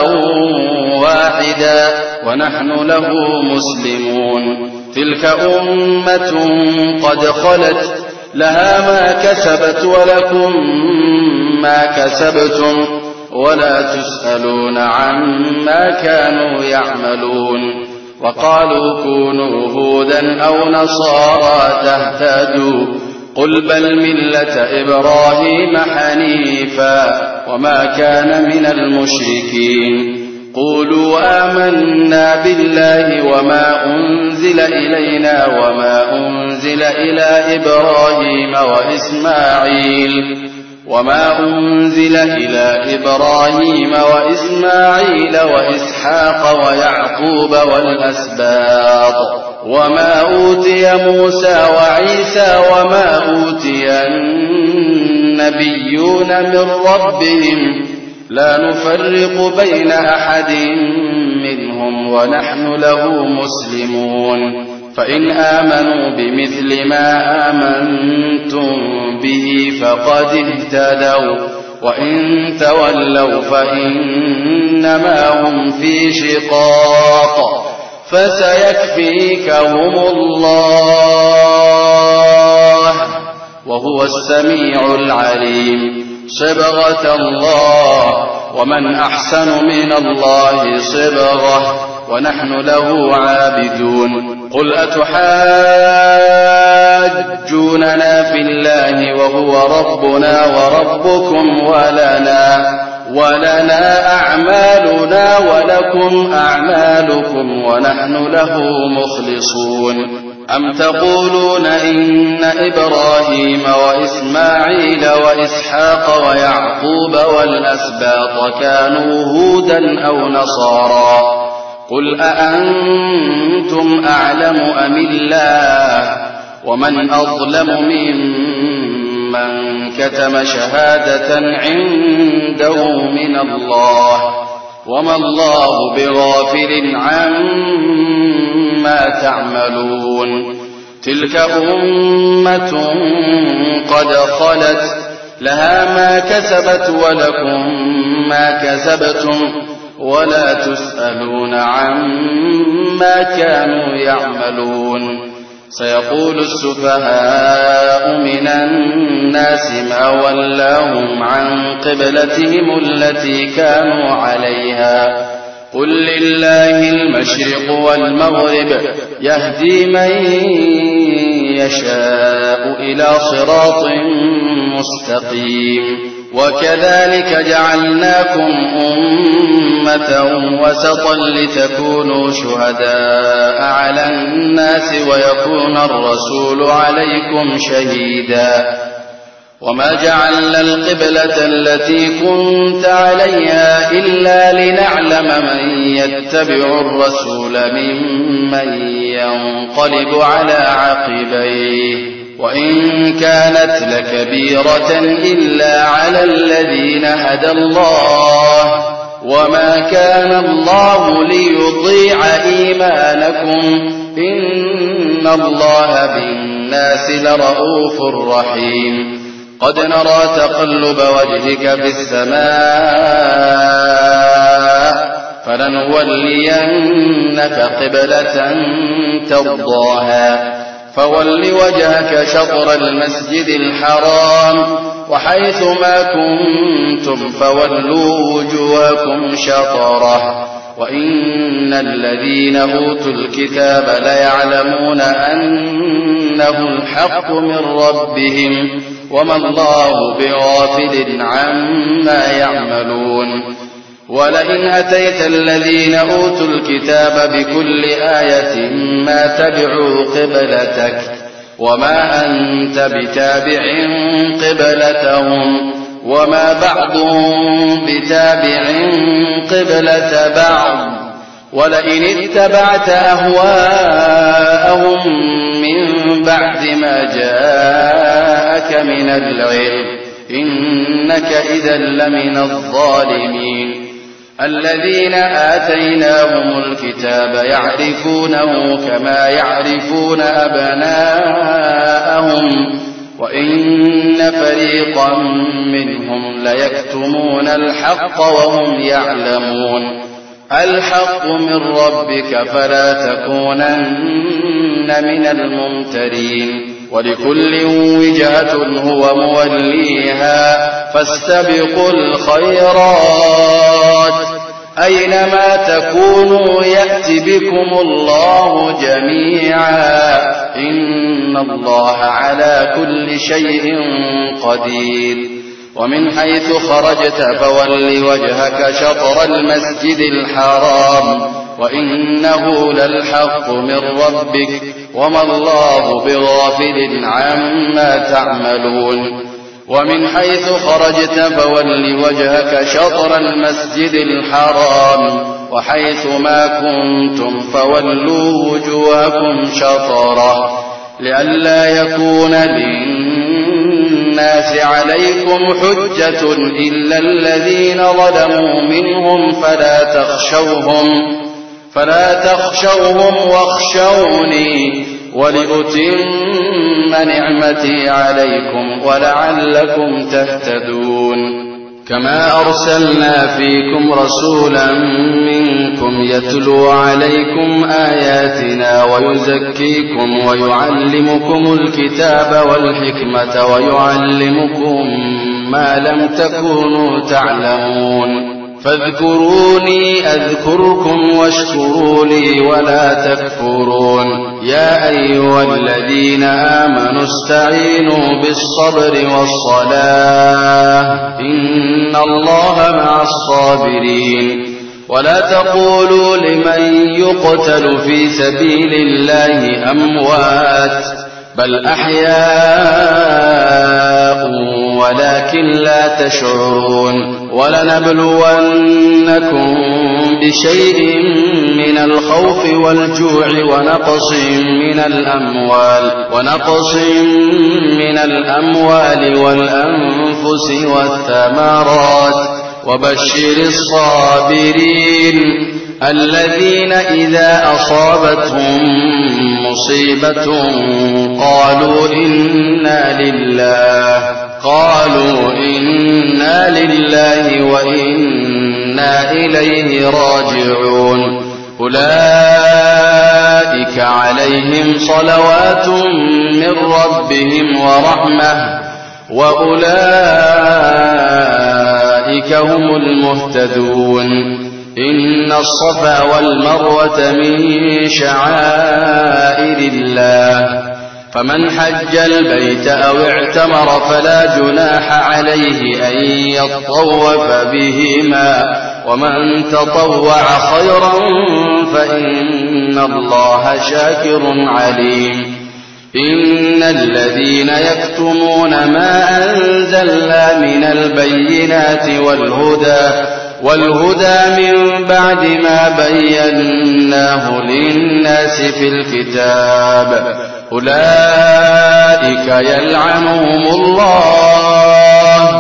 واحدا ونحن له مسلمون تلك أمة قد خلت لها ما كسبت ولكم ما كسبتم ولا تسألون عما كانوا يعملون وقالوا كونوا هودا أو نصارى تهتدوا قل بل ملة إبراهيم حنيفا وما كان من المشركين قولوا آمنا بالله وما أنزل إلينا وما أنزل إلى إبراهيم وإسماعيل وما أنزل إلى إبراهيم وإسماعيل وإسحاق ويعقوب والأسباط وما أوتي موسى وعيسى وما أوتي النبيون من ربهم لا نفرق بين أحد منهم ونحن له مسلمون فإن آمنوا بمثل ما آمنتم به فقد اهتدوا وإن تولوا فإنما هم في شقاق فسيكفيكهم الله وهو السميع العليم صبغة الله ومن أحسن من الله صبغة ونحن له عابدون قل أتحاجوننا في الله وهو ربنا وربكم ولنا ولنا أعمالنا ولكم أعمالكم ونحن له مخلصون أم تقولون إن إبراهيم وإسماعيل وإسحاق ويعقوب والأسباط كانوا هودا أو نصارى قل أأنتم أعلم أم الله ومن أظلم ممن كتم شهادة عنده من الله وما الله بغافل عما تعملون تلك أمة قد خلت لها ما كسبت ولكم ما كسبتم ولا تسألون عما كانوا يعملون سيقول السفهاء من الناس ما ولاهم عن قبلتهم التي كانوا عليها قل لله المشرق والمغرب يهدي من يشاء إلى صراط مستقيم وكذلك جعلناكم أمة أمة وسطا لتكونوا شهداء على الناس ويكون الرسول عليكم شهيدا وما جعلنا القبلة التي كنت عليها إلا لنعلم من يتبع الرسول ممن ينقلب على عقبيه وإن كانت لكبيرة إلا على الذين هدى الله وما كان الله ليضيع إيمانكم إن الله بالناس لرؤوف رحيم قد نرى تقلب وجهك في السماء فلنولينك قبلة ترضاها فول وجهك شطر المسجد الحرام وحيث ما كنتم فولوا وجوهكم شطره وإن الذين أوتوا الكتاب ليعلمون أنه الحق من ربهم وما الله بغافل عما يعملون ولئن أتيت الذين أوتوا الكتاب بكل آية ما تبعوا قبلتك وما أنت بتابع قبلتهم وما بعضهم بتابع قبلة بعض ولئن اتبعت أهواءهم من بعد ما جاءك من العلم إنك إذا لمن الظالمين الذين آتيناهم الكتاب يعرفونه كما يعرفون أبناءهم وإن فريقا منهم ليكتمون الحق وهم يعلمون الحق من ربك فلا تكونن من الممترين ولكل وجهة هو موليها فاستبقوا الخيرات أينما تكونوا يأت بكم الله جميعا إن الله على كل شيء قدير ومن حيث خرجت فول وجهك شطر المسجد الحرام وإنه للحق من ربك وما الله بغافل عما تعملون ومن حيث خرجت فول وجهك شطر المسجد الحرام وحيث ما كنتم فولوا وجوهكم شطره لئلا يكون للناس عليكم حجة إلا الذين ظلموا منهم فلا تخشوهم فلا تخشوهم واخشوني ولأتم نعمتي عليكم ولعلكم تهتدون كما أرسلنا فيكم رسولا منكم يتلو عليكم آياتنا ويزكيكم ويعلمكم الكتاب والحكمة ويعلمكم ما لم تكونوا تعلمون فاذكروني أذكركم واشكروا لي ولا تكفرون يا أيها الذين آمنوا استعينوا بالصبر والصلاة إن الله مع الصابرين ولا تقولوا لمن يقتل في سبيل الله أموات بل أحياء ولكن لا تشعرون ولنبلونكم بشيء من الخوف والجوع ونقص من الأموال ونقص من الأموال والأنفس والثمرات وبشر الصابرين الذين إذا أصابتهم مصيبة قالوا إنا لله قالوا إنا لله وإنا إليه راجعون أولئك عليهم صلوات من ربهم ورحمة وأولئك هم المهتدون إن الصفا والمروة من شعائر الله فمن حج البيت أو اعتمر فلا جناح عليه أن يطوف بهما ومن تطوع خيرا فإن الله شاكر عليم إن الذين يكتمون ما أنزلنا من البينات والهدى والهدى من بعد ما بيناه للناس في الكتاب أولئك يلعنهم الله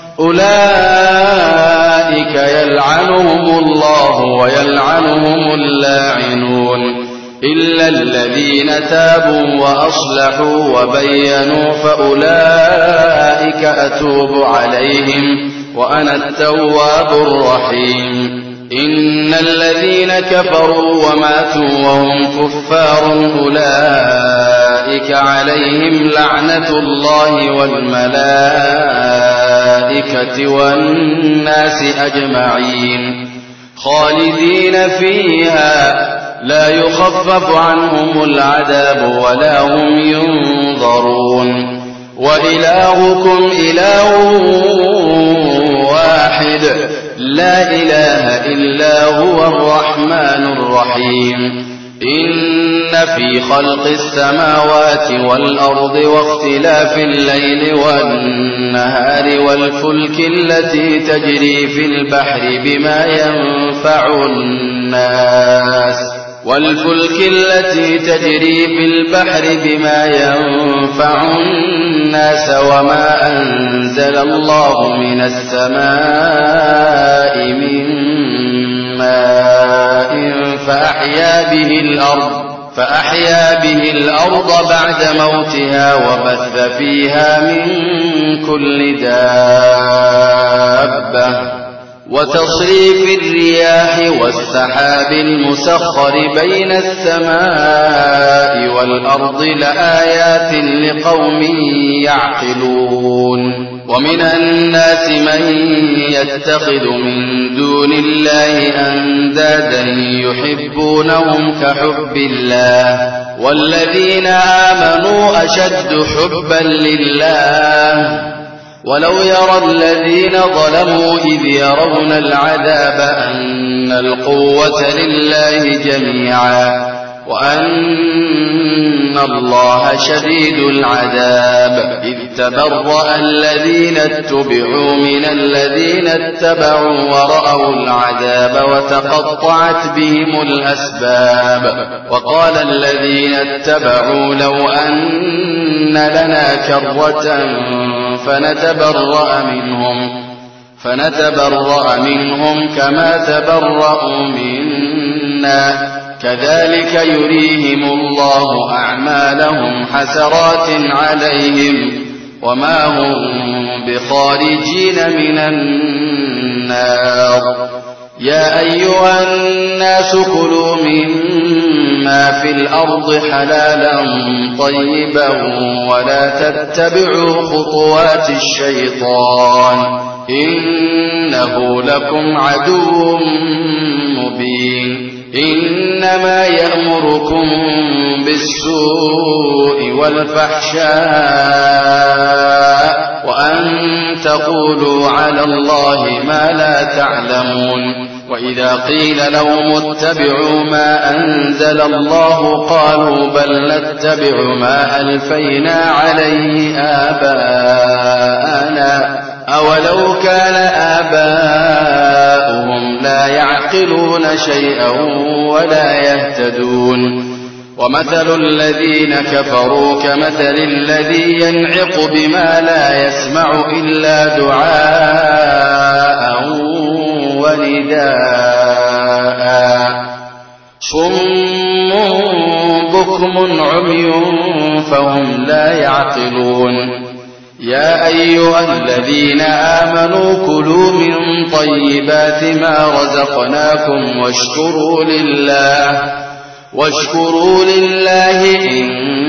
أولئك يلعنهم الله ويلعنهم اللاعنون إلا الذين تابوا وأصلحوا وبينوا فأولئك أتوب عليهم وأنا التواب الرحيم إن الذين كفروا وماتوا وهم كفار أولئك عليهم لعنة الله والملائكة والناس أجمعين خالدين فيها لا يخفف عنهم العذاب ولا هم ينظرون وإلهكم إله واحد لا إله إلا هو الرحمن الرحيم إن في خلق السماوات والأرض واختلاف الليل والنهار والفلك التي تجري في البحر بما ينفع الناس والفلك التي تجري في البحر بما ينفع الناس وما أنزل الله من السماء من ماء فأحيا به الأرض فأحيا به الأرض بعد موتها وبث فيها من كل دابة وتصريف الرياح والسحاب المسخر بين السماء والأرض لآيات لقوم يعقلون ومن الناس من يتخذ من دون الله أندادا يحبونهم كحب الله والذين آمنوا أشد حبا لله ولو يرى الذين ظلموا إذ يرون العذاب أن القوة لله جميعا وأن الله شديد العذاب إذ تبرأ الذين اتبعوا من الذين اتبعوا ورأوا العذاب وتقطعت بهم الأسباب وقال الذين اتبعوا لو أن لنا كرة فنتبرأ منهم فنتبرأ منهم كما تبرأوا منا كذلك يريهم الله أعمالهم حسرات عليهم وما هم بخارجين من النار يا أيها الناس كلوا مما في الأرض حلالا طيبا ولا تتبعوا خطوات الشيطان إنه لكم عدو مبين إنما يأمركم بالسوء والفحشاء وأن تقولوا على الله ما لا تعلمون وإذا قيل لهم اتبعوا ما أنزل الله قالوا بل نتبع ما ألفينا عليه آباءنا أولو كان آباؤهم لا يعقلون شيئا ولا يهتدون ومثل الذين كفروا كمثل الذي ينعق بما لا يسمع إلا دعاء ونداء صم بكم عمي فهم لا يعقلون يا أيها الذين آمنوا كلوا من طيبات ما رزقناكم واشكروا لله واشكروا لله إن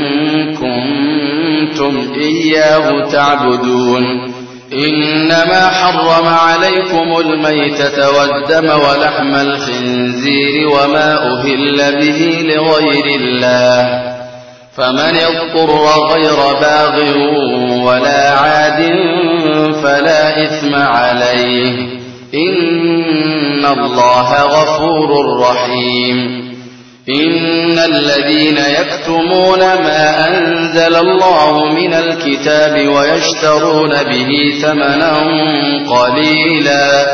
كنتم إياه تعبدون إنما حرم عليكم الميتة والدم ولحم الخنزير وما أهل به لغير الله فمن اضطر غير باغ ولا عاد فلا إثم عليه إن بأن الله غفور رحيم إن الذين يكتمون ما أنزل الله من الكتاب ويشترون به ثمنا قليلا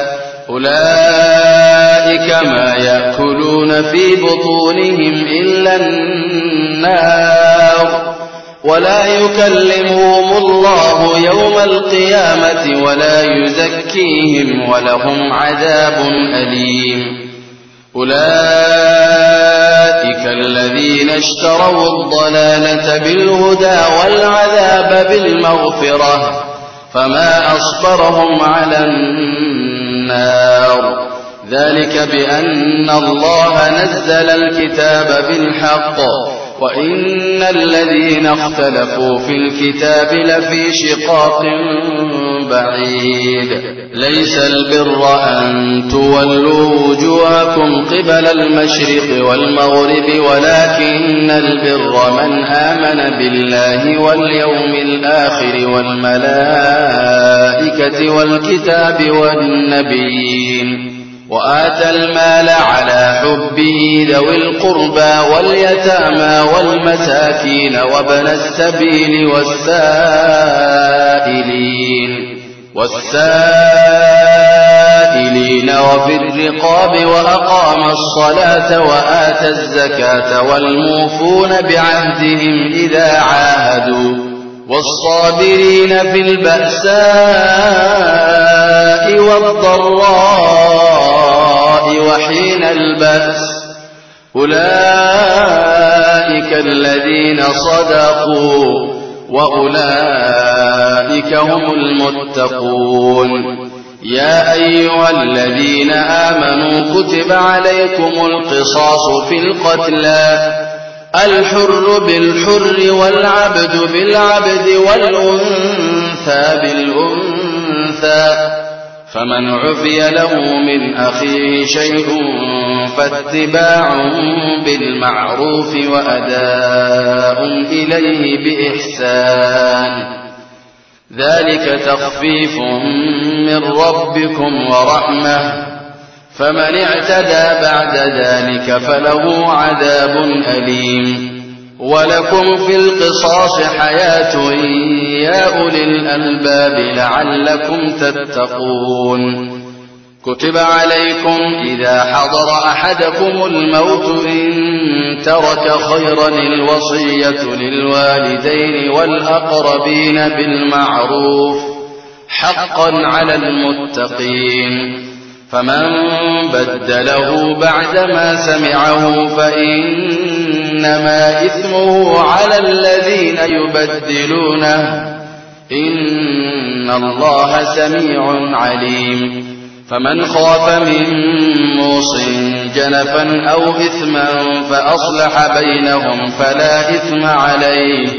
أولئك ما يأكلون في بطونهم إلا النار ولا يكلمهم الله يوم القيامة ولا يزكيهم ولهم عذاب أليم أولئك الذين اشتروا الضلالة بالهدى والعذاب بالمغفرة فما أصبرهم على النار ذلك بأن الله نزل الكتاب بالحق وإن الذين اختلفوا في الكتاب لفي شقاق بعيد ليس البر أن تولوا وجوهكم قبل المشرق والمغرب ولكن البر من آمن بالله واليوم الآخر والملائكة والكتاب والنبيين وآتى المال على حبه ذوي القربى واليتامى والمساكين وابن السبيل والسائلين والسائلين وفي الرقاب وأقام الصلاة وآتى الزكاة والموفون بعهدهم إذا عاهدوا والصابرين في البأساء والضراء وحين البأس أولئك الذين صدقوا وأولئك هم المتقون يا أيها الذين آمنوا كتب عليكم القصاص في القتلى الحر بالحر والعبد بالعبد والأنثى بالأنثى فمن عفي له من أخيه شيء فاتباع بالمعروف وأداء إليه بإحسان ذلك تخفيف من ربكم ورحمة فمن اعتدى بعد ذلك فله عذاب أليم ولكم في القصاص حياة يا أولي الألباب لعلكم تتقون كتب عليكم إذا حضر أحدكم الموت إن ترك خيرا الوصية للوالدين والأقربين بالمعروف حقا على المتقين فمن بدله بعدما سمعه فإنما إثمه على الذين يبدلونه إن الله سميع عليم فمن خاف من موص جنفا أو إثما فأصلح بينهم فلا إثم عليه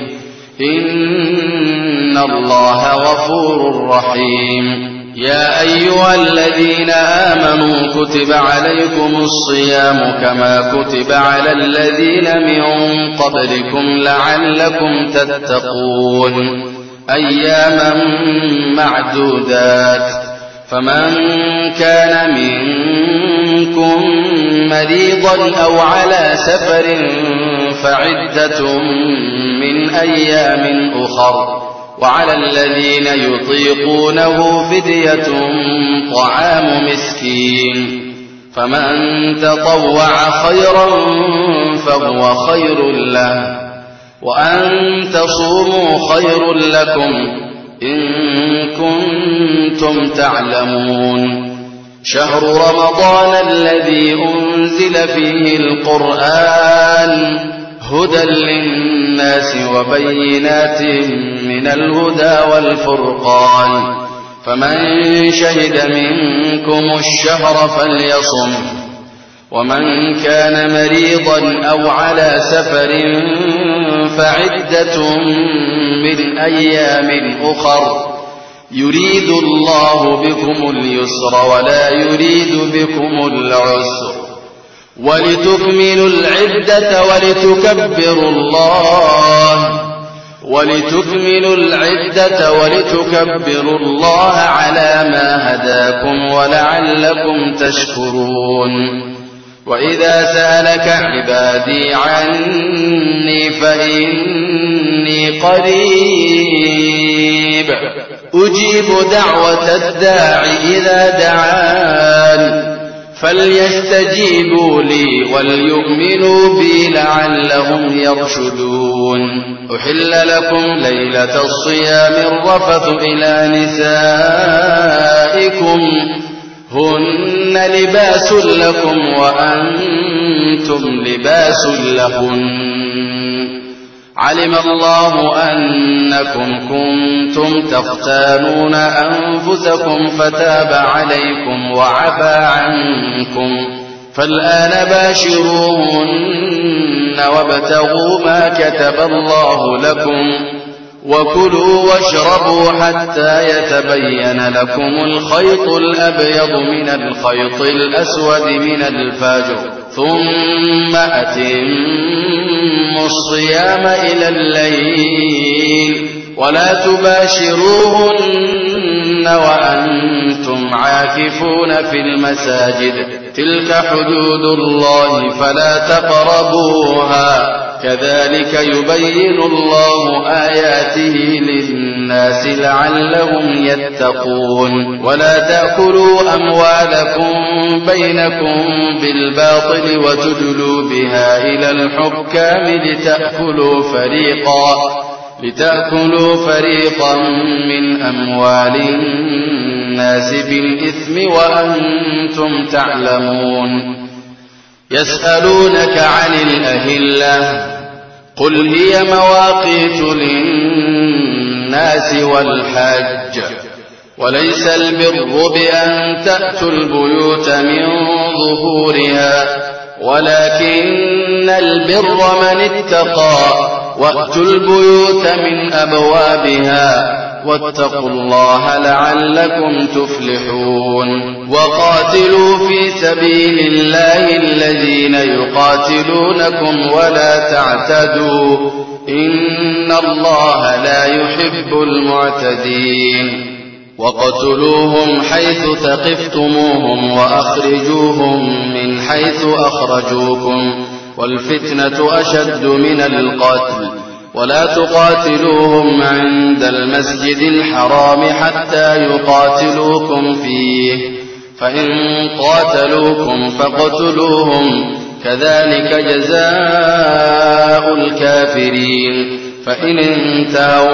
إن الله غفور رحيم يا أيها الذين آمنوا كتب عليكم الصيام كما كتب على الذين من قبلكم لعلكم تتقون أياما معدودات فمن كان منكم مريضا أو على سفر فعدة من أيام أخر وعلى الذين يطيقونه فدية طعام مسكين فمن تطوع خيرا فهو خير له وأن تصوموا خير لكم إن كنتم تعلمون شهر رمضان الذي أنزل فيه القرآن هدى للناس وبينات من الهدى والفرقان فمن شهد منكم الشهر فليصم ومن كان مريضا أو على سفر فعدة من أيام أخر يريد الله بكم اليسر ولا يريد بكم العسر ولتكملوا العدة ولتكبروا الله ولتكملوا العدة ولتكبروا الله على ما هداكم ولعلكم تشكرون. وإذا سألك عبادي عني فإني قريب أجيب دعوة الداع إذا دعان فليستجيبوا لي وليؤمنوا بي لعلهم يرشدون. أحل لكم ليلة الصيام الرفث إلى نسائكم هن لباس لكم وأنتم لباس لهن علم الله أنكم كنتم تختانون أنفسكم فتاب عليكم وعفى عنكم فالآن باشروهن وابتغوا ما كتب الله لكم وكلوا واشربوا حتى يتبين لكم الخيط الأبيض من الخيط الأسود من الفجر ثم أتموا الصيام إلى الليل ولا تباشروهن وأنتم عاكفون في المساجد تلك حدود الله فلا تقربوها كذلك يبين الله آياته للناس لعلهم يتقون. ولا تأكلوا أموالكم بينكم بالباطل وتدلوا بها إلى الحكام لتأكلوا فريقا لتأكلوا فريقا من أموال الناس بالإثم وأنتم تعلمون. يسألونك عن الأهلة قل هي مواقيت للناس والحج وليس البر بأن تأتوا البيوت من ظهورها ولكن البر من اتقى وأتوا البيوت من أبوابها واتقوا الله لعلكم تفلحون. وقاتلوا في سبيل الله الذين يقاتلونكم ولا تعتدوا إن الله لا يحب المعتدين. وقتلوهم حيث ثقفتموهم وأخرجوهم من حيث أخرجوكم والفتنة أشد من القتل ولا تقاتلوهم عند المسجد الحرام حتى يقاتلوكم فيه فإن قاتلوكم فاقتلوهم كذلك جزاء الكافرين فإن انتهوا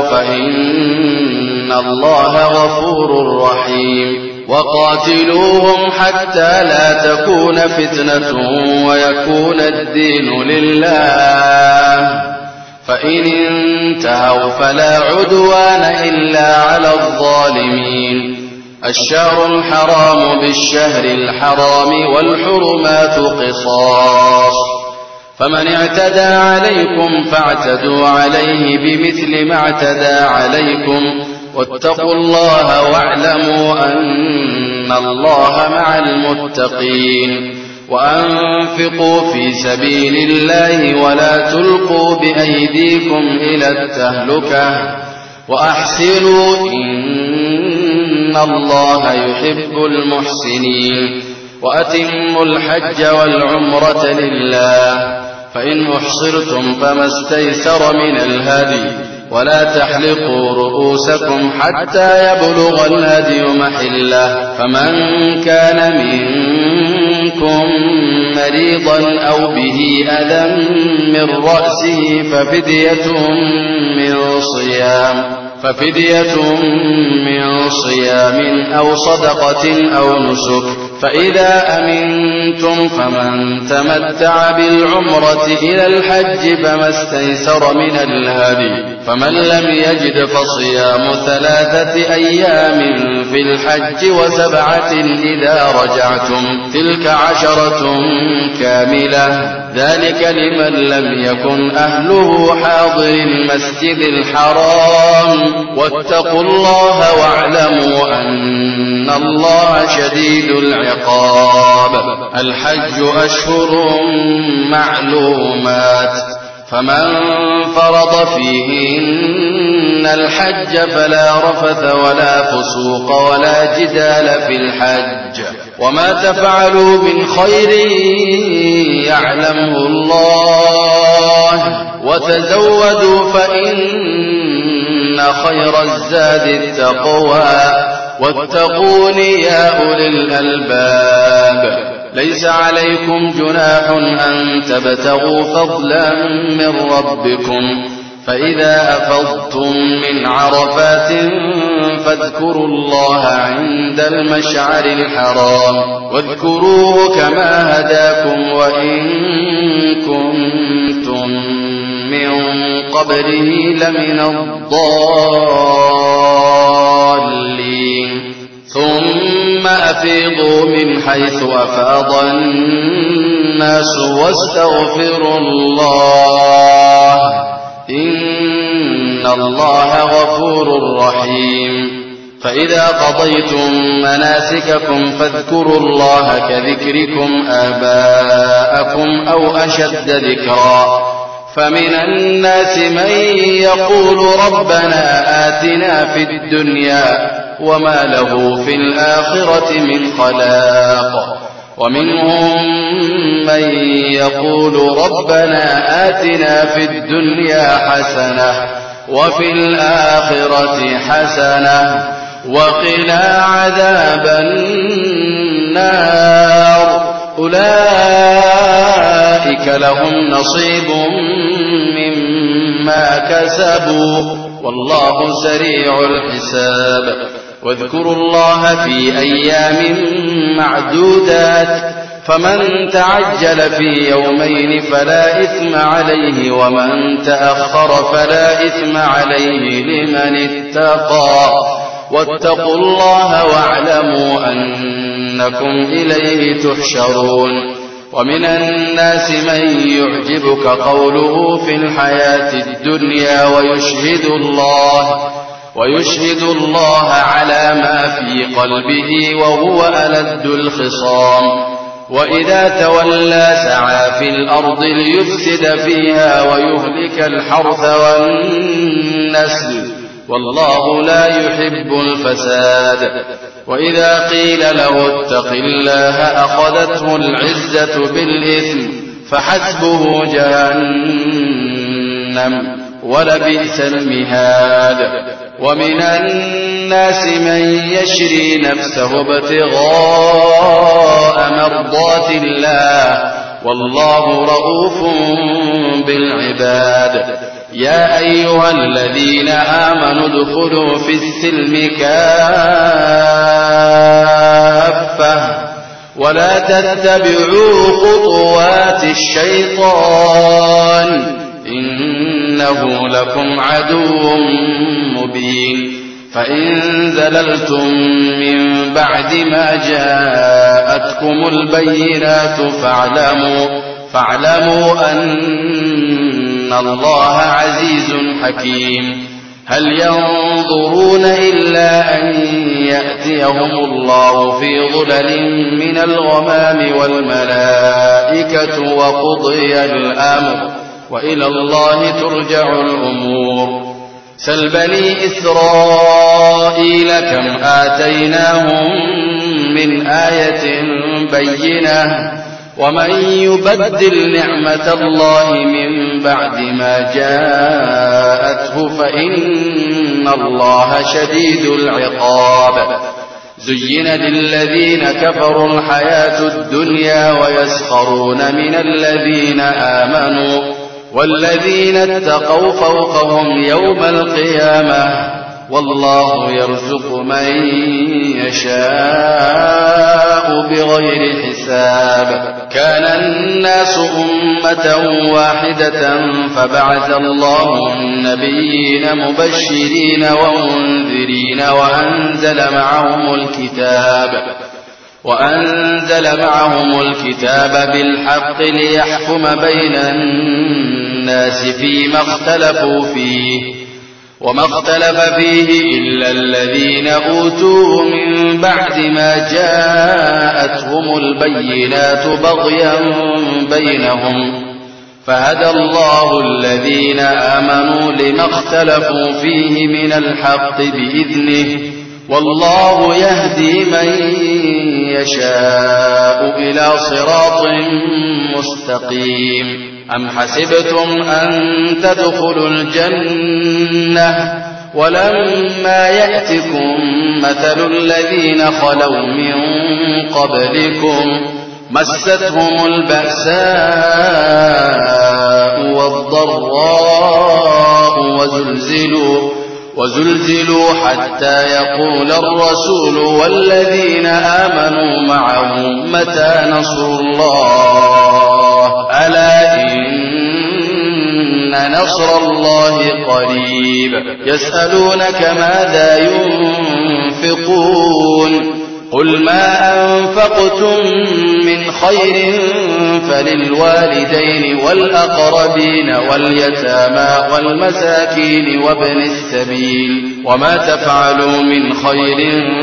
فإن الله غفور رحيم. وقاتلوهم حتى لا تكون فتنة ويكون الدين لله فإن انتهوا فلا عدوان إلا على الظالمين. الشهر الحرام بالشهر الحرام والحرمات قصاص فمن اعتدى عليكم فاعتدوا عليه بمثل ما اعتدى عليكم واتقوا الله واعلموا أن الله مع المتقين. وأنفقوا في سبيل الله ولا تلقوا بأيديكم إلى التهلكة وأحسنوا إن الله يحب المحسنين. وأتموا الحج والعمرة لله فإن أحصرتم فما استيسر من الهدي ولا تحلقوا رؤوسكم حتى يبلغ الهدي محله فمن كان منكم مريضا أو به أذى من رأسه ففدية من صيام ففدية من صيام أو صدقة أو نسك فإذا أمنتم فمن تمتع بالعمرة إلى الحج فما استيسر من الهدي فمن لم يجد فصيام ثلاثة أيام في الحج وسبعة إذا رجعتم تلك عشرة كاملة ذلك لمن لم يكن أهله حاضر المسجد الحرام واتقوا الله واعلموا أن الله شديد العقاب. الحج أشهر معلومات فمن فرض فيهن الحج فلا رفث ولا فسوق ولا جدال في الحج وما تفعلوا من خير يعلمه الله وتزودوا فإن خير الزاد التقوى واتقون يا أولي الألباب ليس عليكم جناح أن تبتغوا فضلا من ربكم فإذا أفضتم من عرفات فاذكروا الله عند المشعر الحرام واذكروه كما هداكم وإن كنتم من قبله لمن الضالين ثم أفيضوا من حيث أفاض الناس واستغفروا الله إن الله غفور رحيم فإذا قضيتم مناسككم فاذكروا الله كذكركم آباءكم أو أشد ذكرا فمن الناس من يقول ربنا آتنا في الدنيا وما له في الآخرة من خلاق ومنهم من يقول ربنا آتنا في الدنيا حسنة وفي الآخرة حسنة وقنا عذاب النار أولئك لهم نصيب مما كسبوا والله سريع الحساب واذكروا الله في أيام معدودات فمن تعجل في يومين فلا إثم عليه ومن تأخر فلا إثم عليه لمن اتقى واتقوا الله واعلموا أنكم إليه تحشرون ومن الناس من يعجبك قوله في الحياة الدنيا ويشهد الله ويشهد الله على ما في قلبه وهو ألد الخصام وإذا تولى سعى في الأرض ليفسد فيها ويهلك الحرث والنسل والله لا يحب الفساد وإذا قيل له اتق الله أخذته العزة بالإثم فحسبه جهنم ولبئس المهاد ومن الناس من يشري نفسه ابتغاء مرضات الله والله رؤوف بالعباد يا أيها الذين آمنوا ادخلوا في السلم كافة ولا تتبعوا خطوات الشيطان إنه لكم عدو مبين فإن زللتم من بعد ما جاءتكم البينات فاعلموا فاعلموا أن الله عزيز حكيم هل ينظرون إلا أن يأتيهم الله في ظلل من الغمام والملائكة وقضي الأمر وإلى الله ترجع الأمور سل بني إسرائيل كم آتيناهم من آية بينة ومن يبدل نعمة الله من بعد ما جاءته فإن الله شديد العقاب زين للذين كفروا الحياة الدنيا ويسخرون من الذين آمنوا والذين اتقوا فوقهم يوم القيامة والله يرزق من يشاء بغير حساب كان الناس أمة واحدة فبعث الله النبيين مبشرين ومنذرين وأنزل معهم الكتاب وأنزل معهم الكتاب بالحق ليحكم بين الناس فيما اختلفوا فيه وما اختلف فيه إلا الذين أوتوه من بعد ما جاءتهم البينات بغيا بينهم فهدى الله الذين آمنوا لما اختلفوا فيه من الحق بإذنه والله يهدي من يشاء إلى صراط مستقيم. أم حسبتم أن تدخلوا الجنة ولما يأتكم مثل الذين خلوا من قبلكم مستهم البأساء والضراء وزلزلوا وزلزلوا حتى يقول الرسول والذين آمنوا معه متى نصر الله ألا إن نصر الله قريب. يسألونك ماذا ينفقون قل ما أنفقتم من خير فللوالدين والأقربين واليتامى والمساكين وابن السبيل وما تفعلوا من خير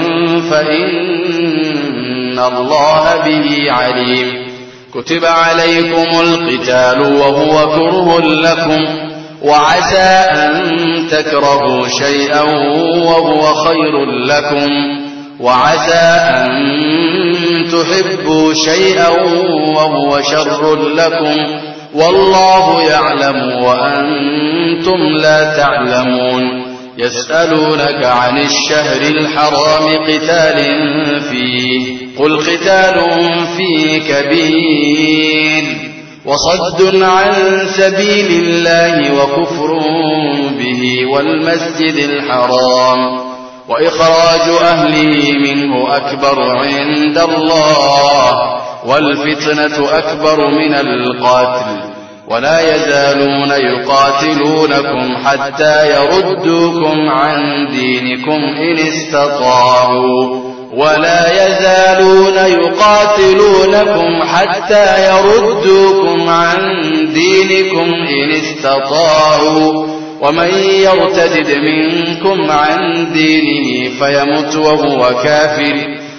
فإن الله به عليم. كتب عليكم القتال وهو كره لكم وعسى أن تكرهوا شيئا وهو خير لكم وعسى أن تحبوا شيئا وهو شر لكم والله يعلم وأنتم لا تعلمون. يسألونك عن الشهر الحرام قتال فيه قل قتال فيه كبير وصد عن سبيل الله وكفر به والمسجد الحرام وإخراج أهله منه أكبر عند الله والفتنة أكبر من القاتل ولا يزالون يقاتلونكم حتى يردوكم عن دينكم إن استطاعوا ولا يزالون يقاتلونكم حتى يردوكم عن دينكم إن استطاعوا ومن يرتد منكم عن دينه فيمت وهو كافر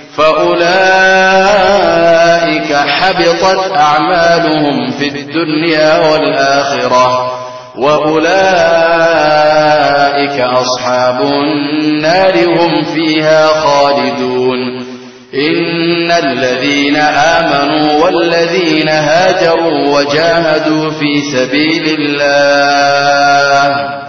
فأولئك حبطت أعمالهم في الدنيا والآخرة وأولئك أصحاب النار هم فيها خالدون. إن الذين آمنوا والذين هاجروا وجاهدوا في سبيل الله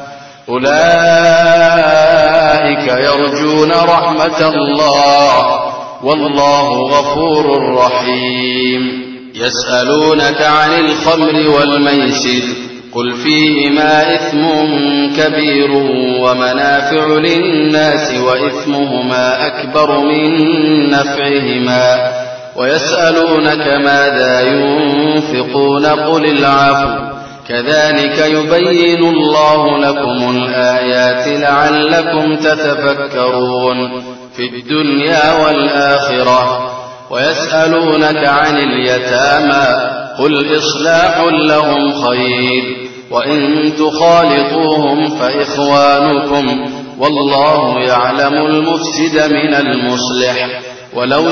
أولئك يرجون رحمة الله والله غفور رحيم. يسألونك عن الخمر والميسر قل فيهما إثم كبير ومنافع للناس وإثمهما أكبر من نفعهما ويسألونك ماذا ينفقون قل العفو كذلك يبين الله لكم الآيات لعلكم تتفكرون في الدنيا والآخرة. ويسألونك عن اليتامى قل إصلاح لهم خير وإن تخالطوهم فإخوانكم والله يعلم المفسد من المصلح ولو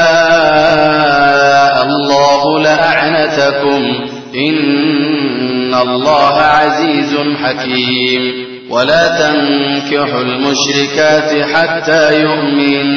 شاء الله لأعنتكم إن الله عزيز حكيم. ولا تنكحوا المشركات حتى يؤمن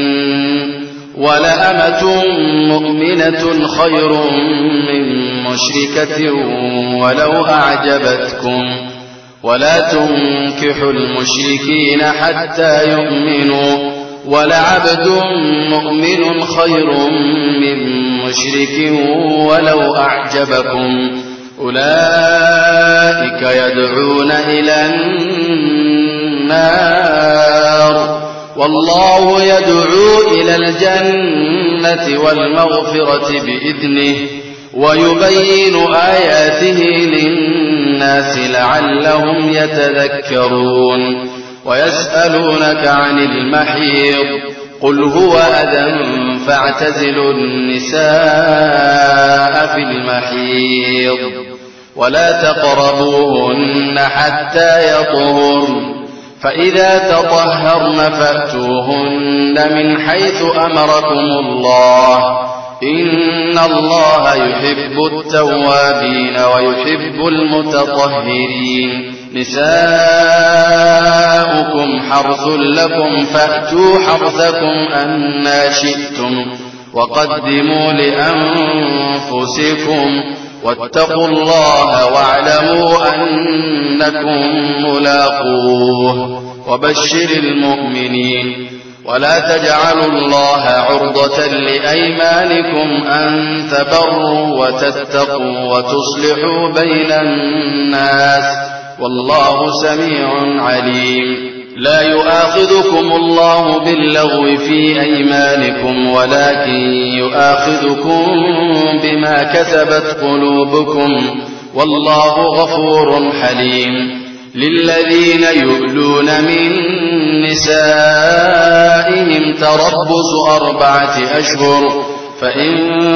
ولأمة مؤمنة خير من مشركة ولو أعجبتكم ولا تنكحوا المشركين حتى يؤمنوا ولعبد مؤمن خير من مشرك ولو أعجبكم أولئك يدعون إلى النار والله يدعو إلى الجنة والمغفرة بإذنه ويبين آياته للناس لعلهم يتذكرون. ويسألونك عن المحيض قل هو أذى فاعتزلوا النساء في المحيض ولا تقربوهن حتى يطهرن فإذا تطهرن فأتوهن من حيث أمركم الله إن الله يحب التوابين ويحب المتطهرين. نساؤكم حرث لكم فأتوا حرثكم أنى شئتم وقدموا لأنفسكم واتقوا الله واعلموا أنكم ملاقوه وبشر المؤمنين. ولا تجعلوا الله عرضة لأيمانكم أن تبروا وتتقوا وتصلحوا بين الناس والله سميع عليم. لا يؤاخذكم الله باللغو في أيمانكم ولكن يؤاخذكم بما كسبت قلوبكم والله غفور حليم. للذين يؤلون من نسائهم تربص أربعة أشهر فإن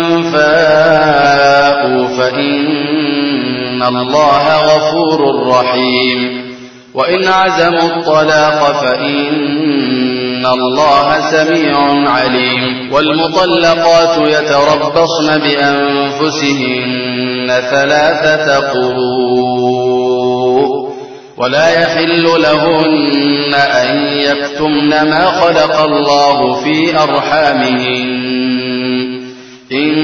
فاءوا فإن الله غفور رحيم. وإن عزموا الطلاق فإن الله سميع عليم. والمطلقات يتربصن بأنفسهن ثلاثة قروء ولا يحل لهن أن يكتمن ما خلق الله في أرحامهن إن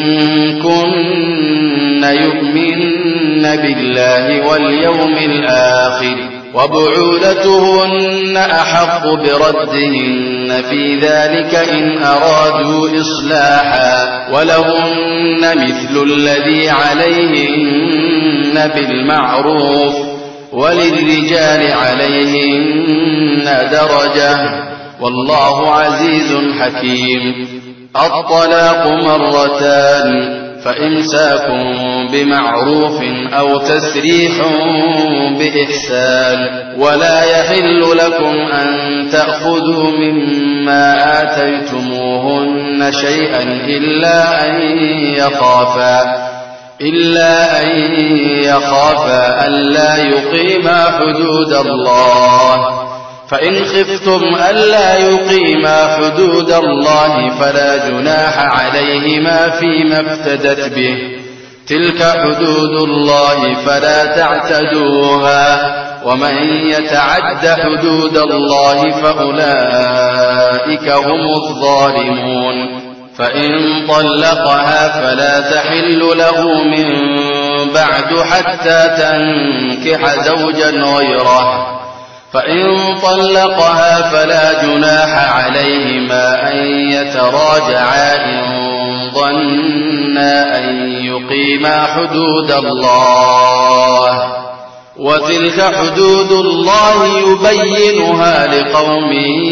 كن يؤمن بالله واليوم الآخر وبعولتهن أحق بردهن في ذلك إن أرادوا إصلاحا ولهن مثل الذي عليهن بالمعروف وللرجال عليهن درجة والله عزيز حكيم. الطلاق مرتان فإمساك بمعروف أو تسريح بإحسان. ولا يحل لكم أن تأخذوا مما آتيتموهن شيئا إلا أن يخافا إلا أن يخافا ألا يقيما حدود الله. فإن خفتم ألا يقيما حدود الله فلا جناح عليهما فيما افتدت به. تلك حدود الله فلا تعتدوها ومن يتعد حدود الله فأولئك هم الظالمون. فإن طلقها فلا تحل له من بعد حتى تنكح زوجا غيره. فإن طلقها فلا جناح عليهما أن يتراجعا إن ظنا أن يقيما حدود الله وتلك حدود الله يبينها لقوم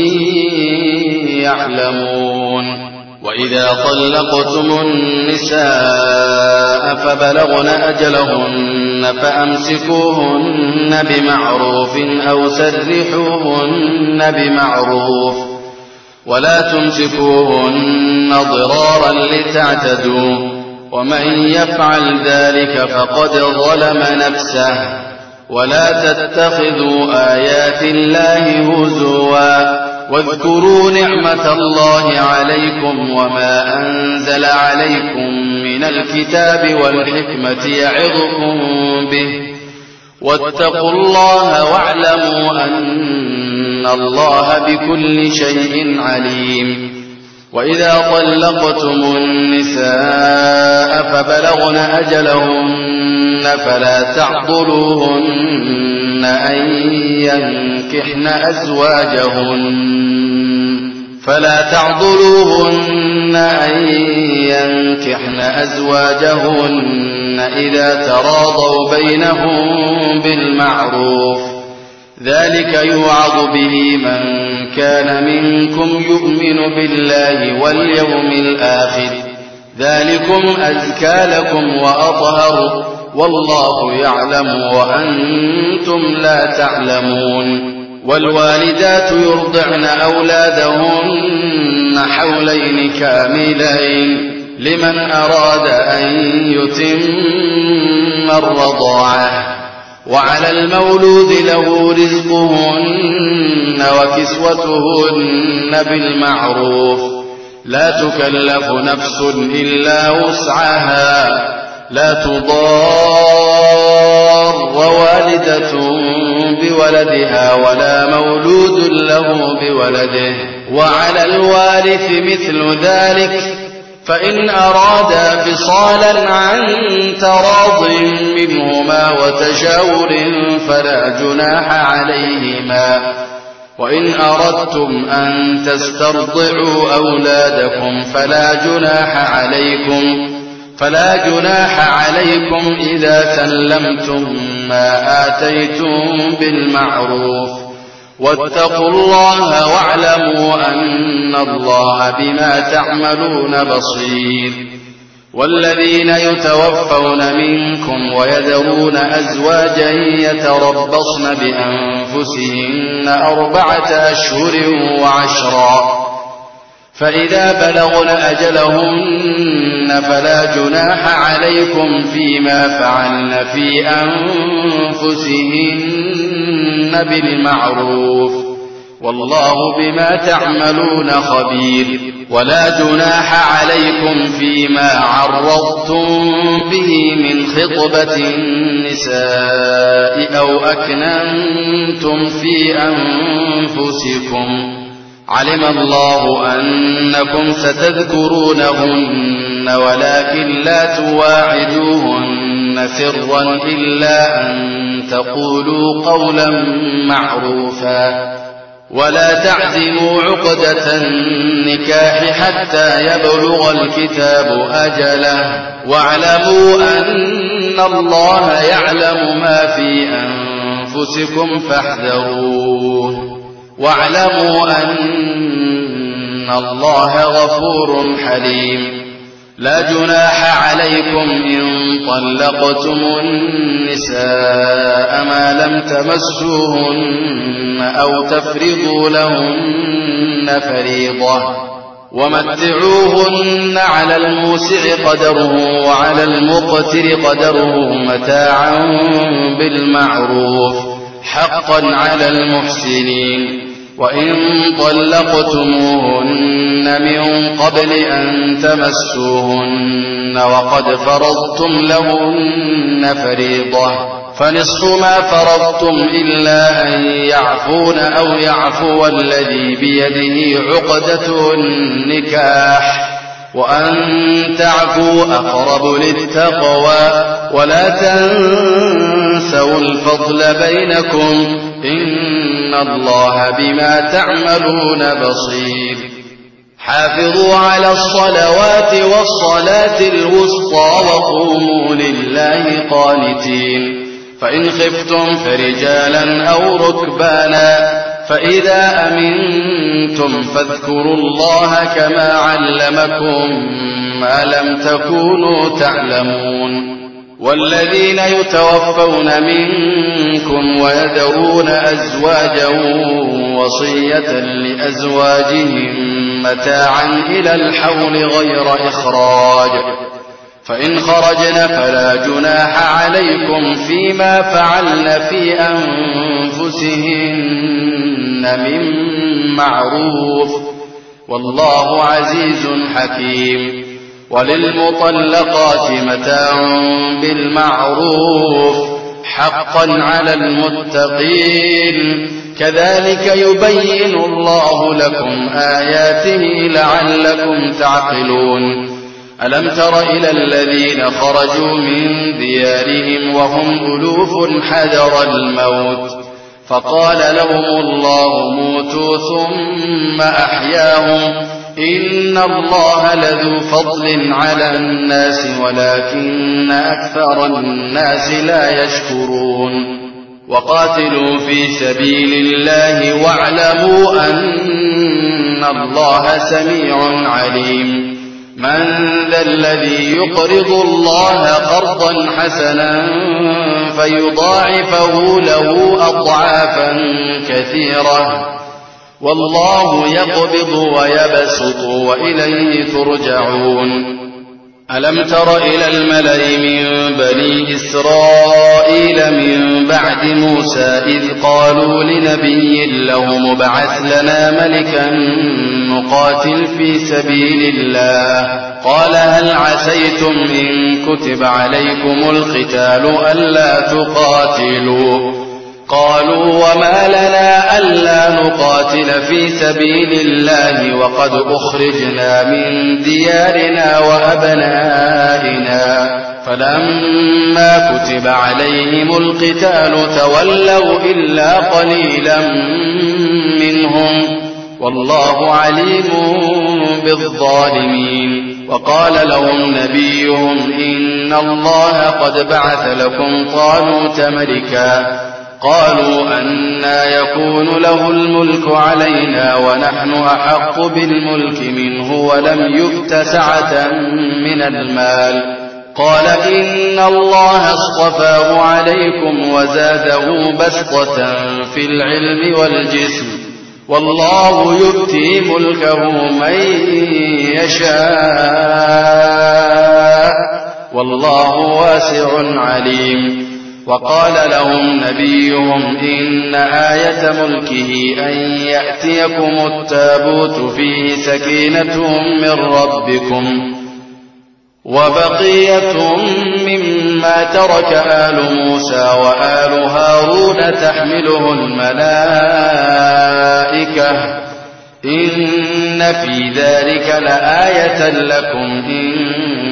يعلمون. وإذا طلقتم النساء فبلغن أجلهن فأمسكوهن بمعروف أو سرحوهن بمعروف ولا تمسكوهن ضرارا لتعتدوا ومن يفعل ذلك فقد ظلم نفسه. ولا تتخذوا آيات الله هزوا واذكروا نعمة الله عليكم وما أنزل عليكم من الكتاب والحكمة يعظكم به واتقوا الله واعلموا أن الله بكل شيء عليم. وإذا طلقتم النساء فبلغن أجلهن فلا تعضلوهن أن ينكحن أزواجهن فلا تعضلوهن أن ينكحن أزواجهن إذا تراضوا بينهم بالمعروف. ذلك يوعظ به من كان منكم يؤمن بالله واليوم الآخر ذلكم أزكى لكم وأطهر والله يعلم وأنتم لا تعلمون. والوالدات يرضعن أولادهن حولين كاملين لمن أراد أن يتم الرضاعة وعلى المولود له رزقهن وكسوتهن بالمعروف لا تكلف نفس إلا وسعها لا تضار والدة بولدها ولا مولود له بولده وعلى الوارث مثل ذلك فإن أرادا فصالا عن تراض منهما وتشاور فلا جناح عليهما وإن أردتم أن تسترضعوا أولادكم فلا جناح عليكم فلا جناح عليكم إذا سلمتم ما آتيتم بالمعروف واتقوا الله واعلموا أن الله بما تعملون بصير والذين يتوفون منكم ويذرون أزواجا يتربصن بأنفسهن أربعة أشهر وعشرا فإذا بلغن أجلهن فلا جناح عليكم فيما فعلن في أنفسهن بالمعروف والله بما تعملون خبير ولا جناح عليكم فيما عرضتم به من خطبة النساء أو أكننتم في أنفسكم علم الله أنكم ستذكرونهن ولكن لا تواعدوهن سرا إلا أن تقولوا قولا معروفا ولا تعزموا عقدة النكاح حتى يبلغ الكتاب أجله واعلموا أن الله يعلم ما في أنفسكم فاحذروه واعلموا أن الله غفور حليم لا جناح عليكم إن طلقتم النساء ما لم تمسوهن أو تفرضوا لهن فريضة ومتعوهن على الموسع قدره وعلى المقتر قدره متاعا بالمعروف حقا على المحسنين وإن طلقتموهن من قبل أن تمسوهن وقد فرضتم لهن فريضة فنصف ما فرضتم إلا أن يعفون أو يعفو الذي بيده عقدة النكاح وأن تعفوا أقرب للتقوى ولا تنسوا الفضل بينكم إن الله بما تعملون بصير حافظوا على الصلوات والصلاة الوسطى وقوموا لله قانتين فإن خفتم فرجالا أو ركبانا فإذا أمنتم فاذكروا الله كما علمكم ما لم تكونوا تعلمون والذين يتوفون منكم ويذرون أزواجا وصية لأزواجهم متاعا إلى الحول غير إخراج فإن خرجن فلا جناح عليكم فيما فعلن في أنفسهن من معروف والله عزيز حكيم وللمطلقات متاع بالمعروف حقا على المتقين كذلك يبين الله لكم آياته لعلكم تعقلون ألم تر إلى الذين خرجوا من ديارهم وهم ألوف حذر الموت فقال لهم الله موتوا ثم أحياهم إن الله لذو فضل على الناس ولكن أكثر الناس لا يشكرون وقاتلوا في سبيل الله واعلموا أن الله سميع عليم من ذا الذي يقرض الله قرضا حسنا فيضاعفه له أضعافا كثيرة والله يقبض ويبسط وإليه ترجعون ألم تر إلى الملأ من بني إسرائيل من بعد موسى إذ قالوا لنبي له مبعث لنا ملكا نقاتل في سبيل الله قال هل عسيتم إن كتب عليكم القتال ألا تقاتلوا قالوا وما لنا ألا نقاتل في سبيل الله وقد أخرجنا من ديارنا وأبنائنا فلما كتب عليهم القتال تولوا إلا قليلا منهم والله عليم بالظالمين وقال لهم نبيهم إن الله قد بعث لكم طالوت ملكا قالوا أنى يكون له الملك علينا ونحن أحق بالملك منه ولم يؤت سعة من المال قال إن الله اصطفاه عليكم وزاده بسطة في العلم والجسم والله يؤتي ملكه من يشاء والله واسع عليم وقال لهم نبيهم إن آية ملكه أن يأتيكم التابوت فيه سكينة من ربكم وبقية مما ترك آل موسى وآل هارون تحمله الملائكة إن في ذلك لآية لكم إن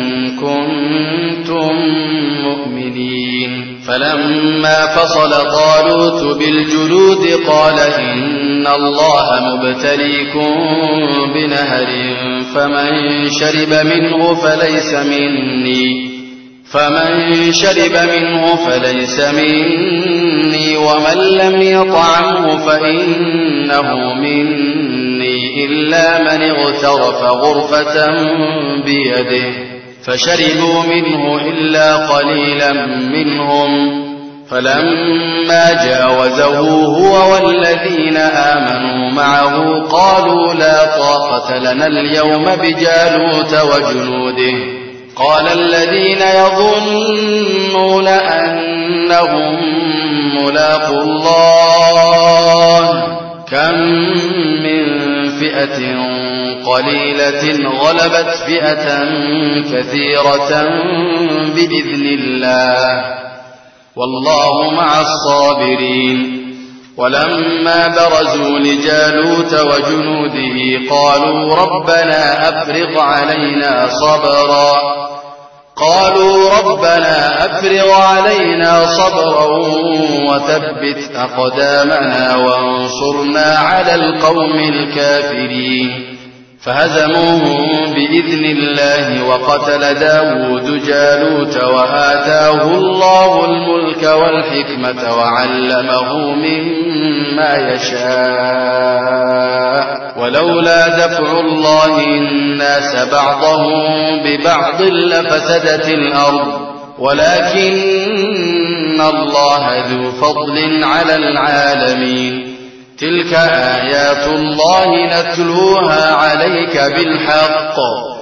كنتم مؤمنين فلما فصل طالوت بالجنود قال إن الله مبتليكم بنهر فمن شرب منه فليس مني فمن شرب منه فليس مني ومن لم يطعمه فإنه مني إلا من اغترف غرفة بيده فشربوا منه إلا قليلا منهم فلما جاوزه هو والذين آمنوا معه قالوا لا طاقة لنا اليوم بجالوت وجنوده قال الذين يظنون أنهم ملاقو الله كم من فئة قليلة غلبت فئة كثيرة بإذن الله والله مع الصابرين ولما برزوا لجالوت وجنوده قالوا ربنا أفرغ علينا صبرا قالوا ربنا أفرغ علينا صبرا وثبت أقدامنا وانصرنا على القوم الكافرين فهزموهم بإذن الله وقتل داود جالوت وآتاه الله الملك والحكمة وعلمه مما يشاء ولولا دفع الله الناس بعضهم ببعض لفسدت الأرض ولكن الله ذو فضل على العالمين تلك آيات الله نتلوها عليك بالحق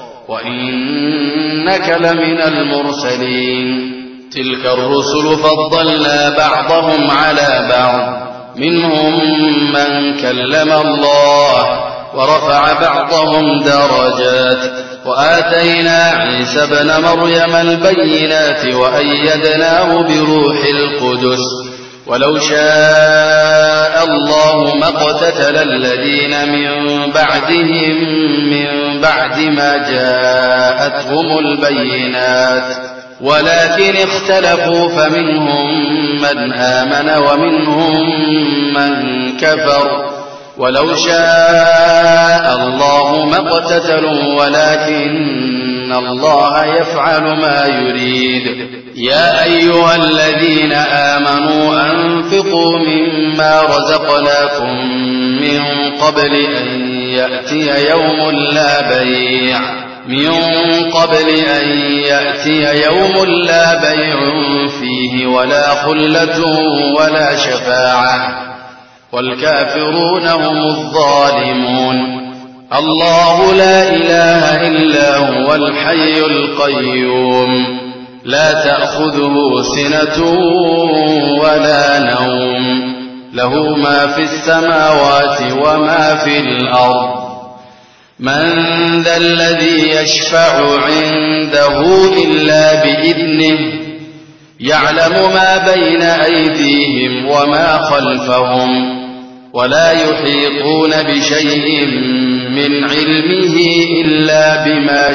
وإنك لمن المرسلين تلك الرسل فضلنا بعضهم على بعض منهم من كلم الله ورفع بعضهم درجات وآتينا عيسى ابن مريم البينات وأيدناه بروح القدس ولو شاء الله ما اقتتل الذين من بعدهم من بعد ما جاءتهم البينات ولكن اختلفوا فمنهم من آمن ومنهم من كفر ولو شاء الله ما اقتتلوا ولكن الله يفعل ما يريد يا أيها الذين آمنوا أنفقوا مما رزقناكم من قبل أن يأتي يوم لا بيع من قبل أن يأتي يوم لا بيع فيه ولا خلة ولا شفاعة والكافرون هم الظالمون الله لا إله إلا هو الحي القيوم لا تأخذه سنة ولا نوم له ما في السماوات وما في الأرض من ذا الذي يشفع عنده إلا بإذنه يعلم ما بين أيديهم وما خلفهم ولا يحيطون بشيء من علمه إلا بما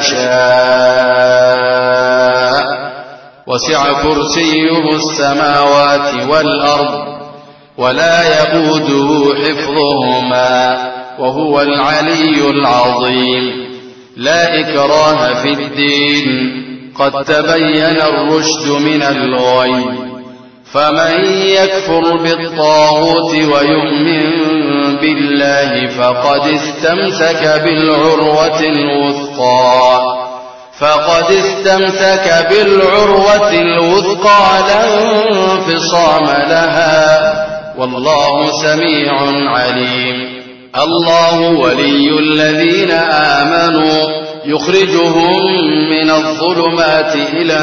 شاء وسع كرسيه السماوات والأرض ولا يئوده حفظهما وهو العلي العظيم لا إكراه في الدين قد تبين الرشد من الغي فمن يكفر بالطاغوت ويؤمن بالله فقد استمسك بالعروة الوثقى فقد استمسك بالعروة الوثقى لا انفصام لها والله سميع عليم الله ولي الذين آمنوا يخرجهم من الظلمات إلى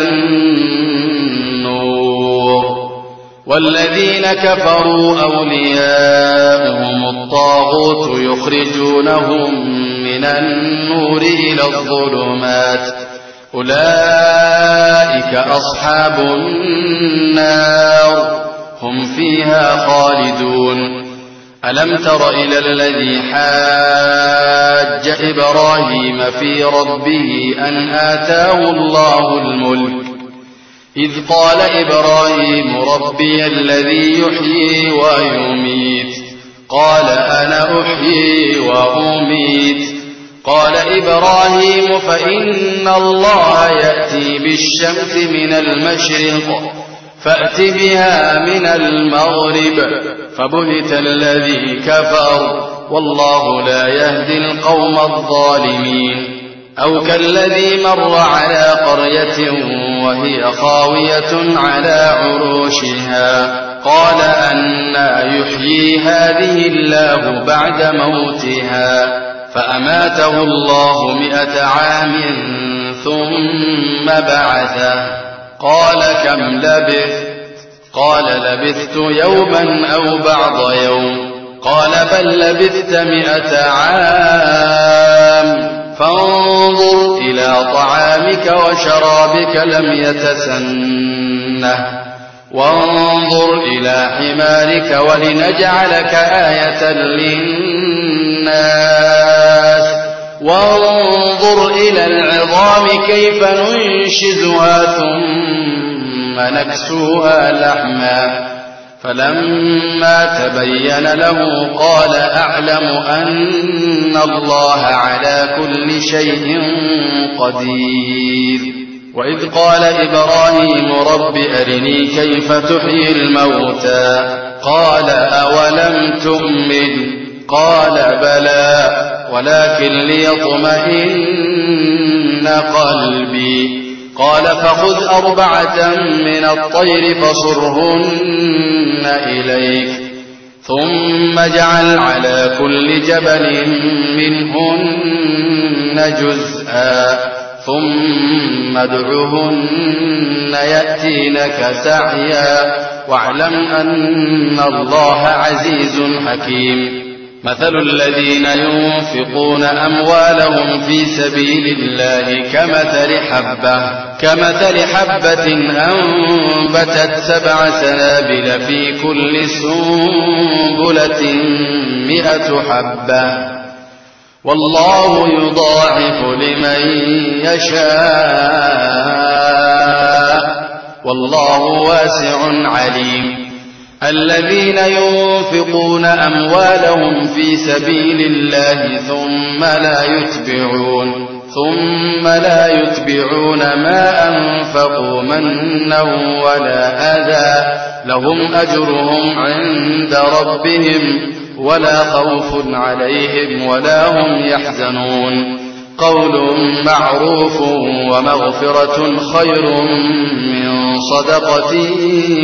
النور والذين كفروا أولياؤهم الطاغوت يخرجونهم من النور إلى الظلمات أولئك أصحاب النار هم فيها خالدون ألم تر إلى الذي حاج إبراهيم في ربه أن آتاه الله الملك إذ قال إبراهيم ربي الذي يحيي ويميت قال أنا أحيي وأميت قال إبراهيم فإن الله يأتي بالشمس من المشرق فأت بها من المغرب فبهت الذي كفر والله لا يهدي القوم الظالمين أو كالذي مر على قرية وهي خاوية على عروشها قال أنى يحيي هذه الله بعد موتها فأماته الله مئة عام ثم بعثه قال كم لبثت قال لبثت يوما أو بعض يوم قال بل لبثت مئة عام فانظر إلى طعامك وشرابك لم يتسنه وانظر إلى حمارك ولنجعلك آية للناس وانظر إلى العظام كيف ننشزها ثم نكسوها لحما فلما تبين له قال أعلم أن الله على كل شيء قدير وإذ قال إبراهيم رب أرني كيف تحيي الموتى قال أولم تؤمن قال بلى ولكن ليطمئن قلبي قال فخذ أربعة من الطير فصرهن إليك ثم اجعل على كل جبل منهن جزءا ثم ادعهن يأتينك سعيا واعلم أن الله عزيز حكيم مثل الذين ينفقون أموالهم في سبيل الله كمثل حبة كمثل حبة أنبتت سبع سنابل في كل سنبلة مئة حبة والله يضاعف لمن يشاء والله واسع عليم الذين ينفقون أموالهم في سبيل الله ثم لا يتبعون ثم لا يتبعون ما أنفقوا منا ولا أذى لهم أجرهم عند ربهم ولا خوف عليهم ولا هم يحزنون قول معروف ومغفرة خير من صدقة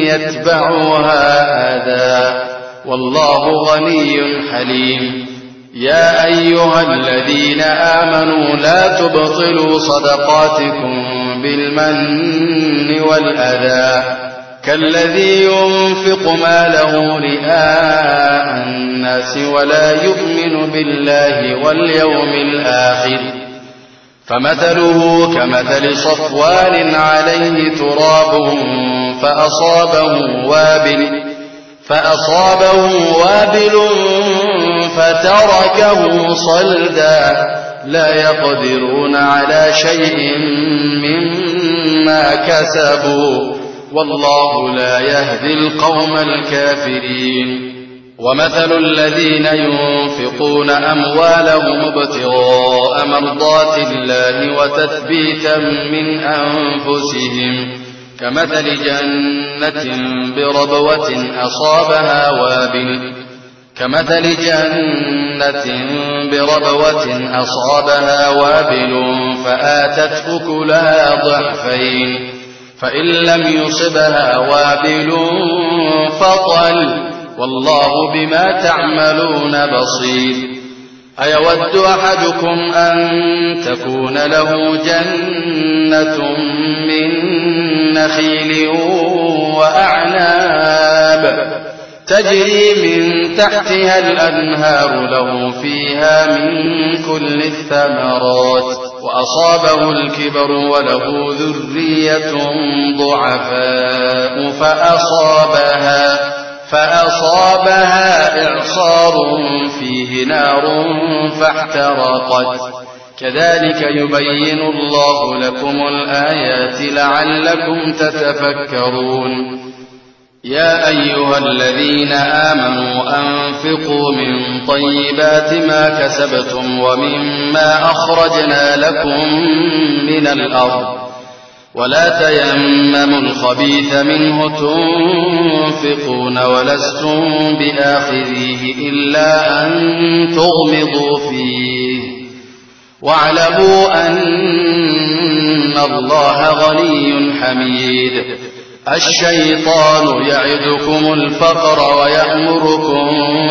يتبعها أذى والله غني حليم يا أيها الذين آمنوا لا تبطلوا صدقاتكم بالمن والأذى كالذي ينفق ماله رئاء الناس ولا يؤمن بالله واليوم الآخر فمثله كمثل صفوان عليه تراب فأصابه وابل فأصابه وابل فتركه صلدا لا يقدرون على شيء مما كسبوا والله لا يهدي القوم الكافرين ومثل الذين ينفقون أموالهم ابتغاء مرضات الله وتثبيتا من أنفسهم كمثل جنة بربوة أصابها وابل كمثل جنة بربوة أصابها وابل فآتت أكلها ضعفين فإن لم يصبها وابل فطل والله بما تعملون بصير أيود أحدكم أن تكون له جنة من نخيل وأعناب تجري من تحتها الأنهار له فيها من كل الثمرات وأصابه الكبر وله ذرية ضعفاء فأصابها فأصابها إعصار فيه نار فاحترقت كذلك يبين الله لكم الآيات لعلكم تتفكرون يا أيها الذين آمنوا أنفقوا من طيبات ما كسبتم ومما أخرجنا لكم من الأرض ولا تيمموا الخبيث منه تنفقون ولستم بآخذيه إلا أن تغمضوا فيه واعلموا أن الله غني حميد الشيطان يعدكم الفقر ويأمركم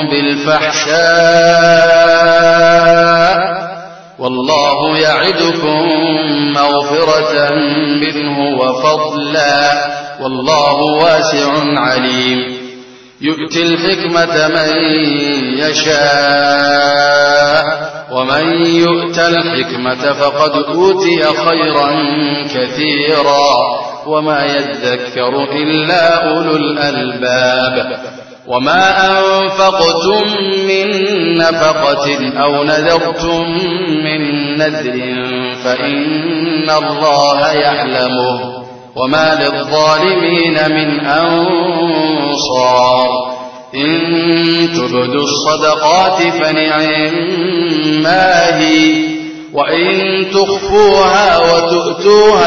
بالفحشاء والله يعدكم مغفرة منه وفضلا والله واسع عليم يؤتي الحكمة من يشاء ومن يؤت الحكمة فقد أوتي خيرا كثيرا وما يذكر إلا أولو الألباب وما أنفقتم من نفقة أو نذرتم من نذر فإن الله يعلمه وما للظالمين من أنصار إن تبدوا الصدقات فنعما هي وإن تخفوها وتؤتوها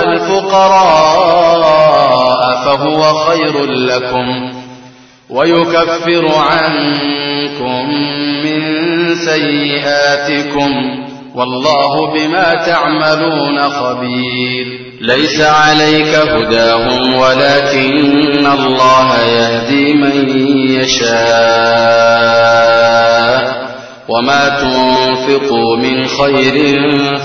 الفقراء فهو خير لكم ويكفر عنكم من سيئاتكم والله بما تعملون خبير ليس عليك هداهم ولكن الله يهدي من يشاء وما تنفقوا من خير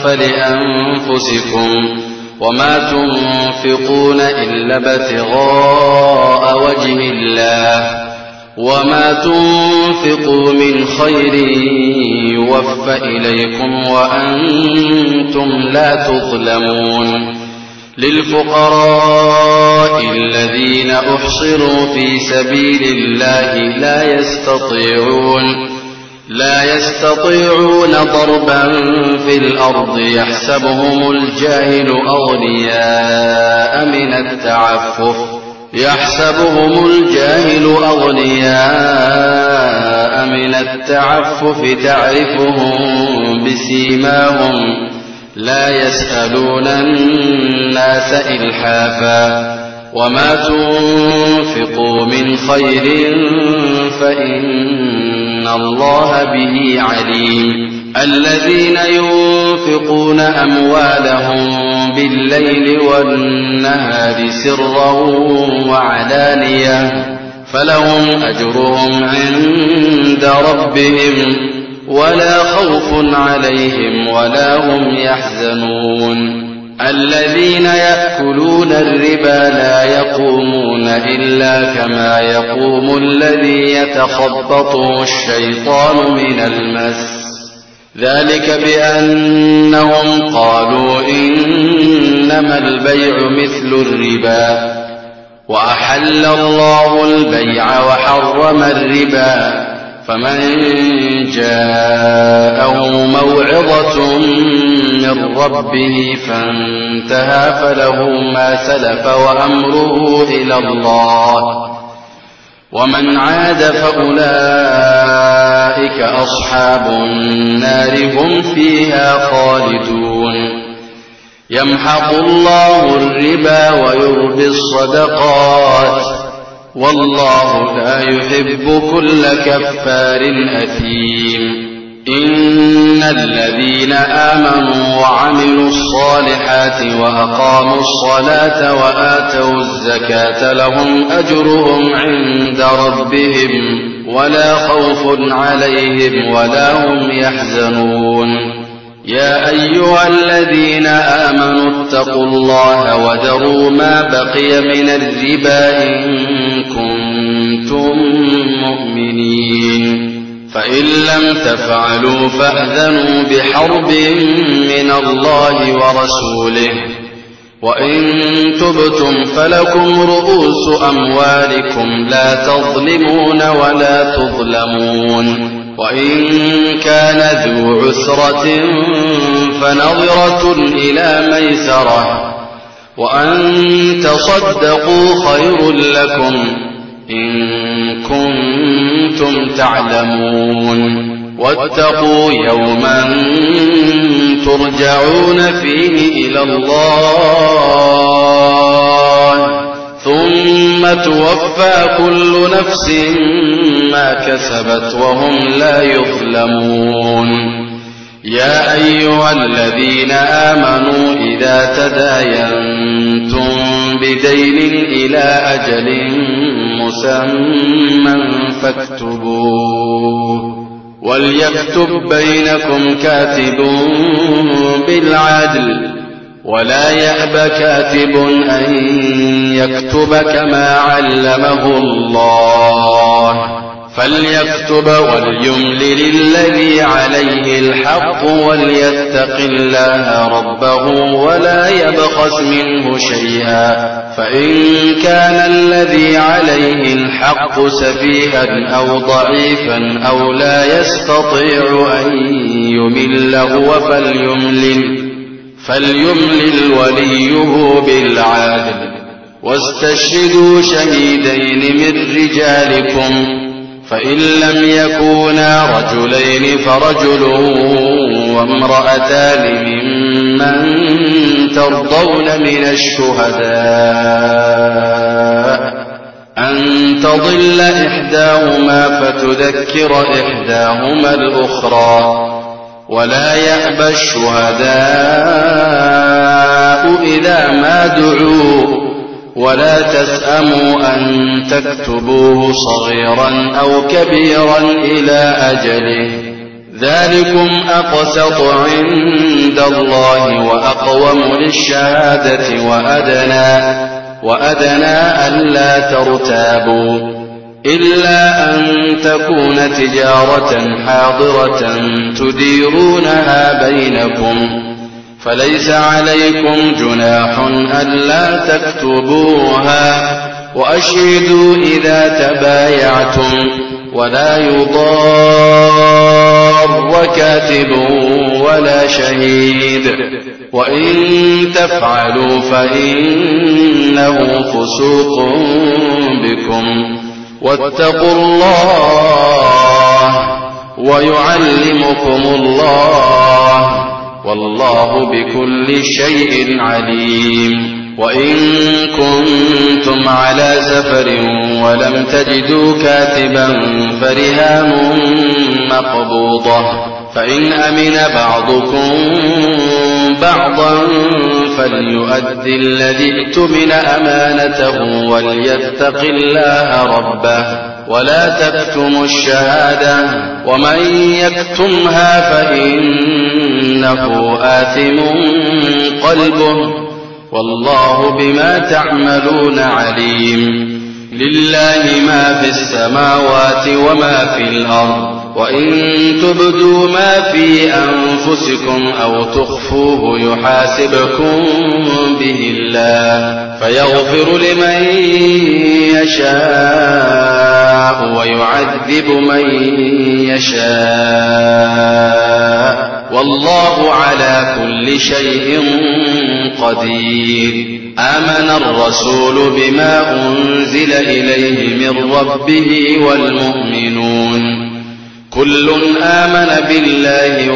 فلأنفسكم وما تنفقون إلا ابتغاء وجه الله وما تنفقوا من خير يوفى إليكم وأنتم لا تظلمون للفقراء الذين أحصروا في سبيل الله لا يستطيعون لا يستطيعون ضربا في الأرض يحسبهم الجاهل أغنياء من التعفف يحسبهم الجاهل أغنياء من التعفف تعرفهم بسيماهم لا يسألون الناس إلحافا وما تنفقوا من خير فإن الله به عليم الذين ينفقون أموالهم بالليل والنهار سرا وعلانية فلهم أجرهم عند ربهم ولا خوف عليهم ولا هم يحزنون الذين يأكلون الربا لا يقومون إلا كما يقوم الذي يتخبطه الشيطان من المس ذلك بأنهم قالوا إنما البيع مثل الربا وأحل الله البيع وحرم الربا فمن جاءه موعظة من ربه فانتهى فله ما سلف وأمره إلى الله ومن عاد فأولئك أصحاب النار هم فيها خالدون يمحق الله الربا ويربي الصدقات والله لا يحب كل كفار أثيم إن الذين آمنوا وعملوا الصالحات وأقاموا الصلاة وآتوا الزكاة لهم أجرهم عند ربهم ولا خوف عليهم ولا هم يحزنون يا أيها الذين آمنوا اتقوا الله وذروا ما بقي من الربا إن كنتم مؤمنين فإن لم تفعلوا فأذنوا بحرب من الله ورسوله وإن تبتم فلكم رؤوس أموالكم لا تظلمون ولا تظلمون وإن كان ذو عسرة فنظرة إلى ميسرة وأن تصدقوا خير لكم إن كنتم تعلمون واتقوا يوما ترجعون فيه إلى الله ثم توفى كل نفس ما كسبت وهم لا يظلمون يا أيها الذين آمنوا إذا تداينتم بدين إلى أجل مسمى فاكتبوه وليكتب بينكم كاتب بالعدل ولا يأب كاتب أن يكتب كما علمه الله فليكتب وليملل الذي عليه الحق وليتق الله ربه ولا يبخس منه شيئا فإن كان الذي عليه الحق سفيها أو ضعيفا أو لا يستطيع أن يمل هو فليملل فليملل وليه بالعدل واستشهدوا شهيدين من رجالكم فإن لم يكونا رجلين فرجل وامرأتان ممن ترضون من الشهداء أن تضل إحداهما فتذكر إحداهما الأخرى ولا يأبى الشهداء إذا ما دعوا ولا تسأموا أن تكتبوه صغيرا أو كبيرا إلى أجله ذلكم أقسط عند الله وأقوم للشهادة وأدنى, وأدنى ألا ترتابوا إلا أن تكون تجارة حاضرة تديرونها بينكم فليس عليكم جناح ألا تكتبوها وأشهدوا إذا تبايعتم ولا يضار كاتب ولا شهيد وإن تفعلوا فإنه فسوق بكم واتقوا الله ويعلمكم الله والله بكل شيء عليم وإن كنتم على سفر ولم تجدوا كاتبا فرهان مقبوضة فإن أمن بعضكم بعضا فليؤد الذي اؤتمن أمانته وليتق الله ربه ولا تكتموا الشهادة ومن يكتمها فإنه آثم قلبه والله بما تعملون عليم. لله ما في السماوات وما في الأرض وإن تبدوا ما في أنفسكم أو تخفوه يحاسبكم به الله فيغفر لمن يشاء ويعذب من يشاء والله على كل شيء قدير. آمن الرسول بما أنزل إليه من ربه والمؤمنون كل آمن بالله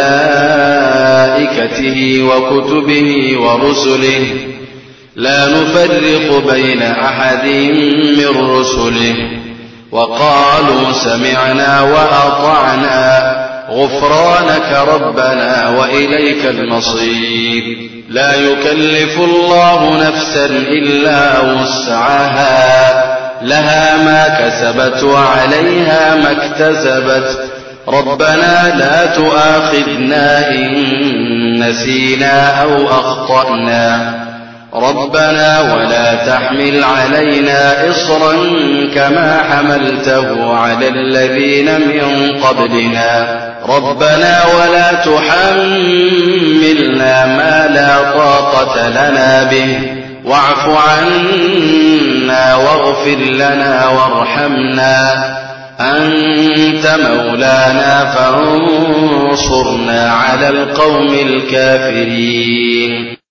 وملائكته وكتبه ورسله لا نفرق بين أحد من رسله وقالوا سمعنا وأطعنا غفرانك ربنا وإليك المصير. لا يكلف الله نفسا إلا وسعها لها ما كسبت وعليها ما اكتسبت ربنا لا تؤاخذنا إن نسينا أو أخطأنا ربنا ولا تحمل علينا إصرا كما حملته على الذين من قبلنا ربنا ولا تحملنا ما لا طاقة لنا به واعف عنا واغفر لنا وارحمنا أنت مولانا فانصرنا على القوم الكافرين.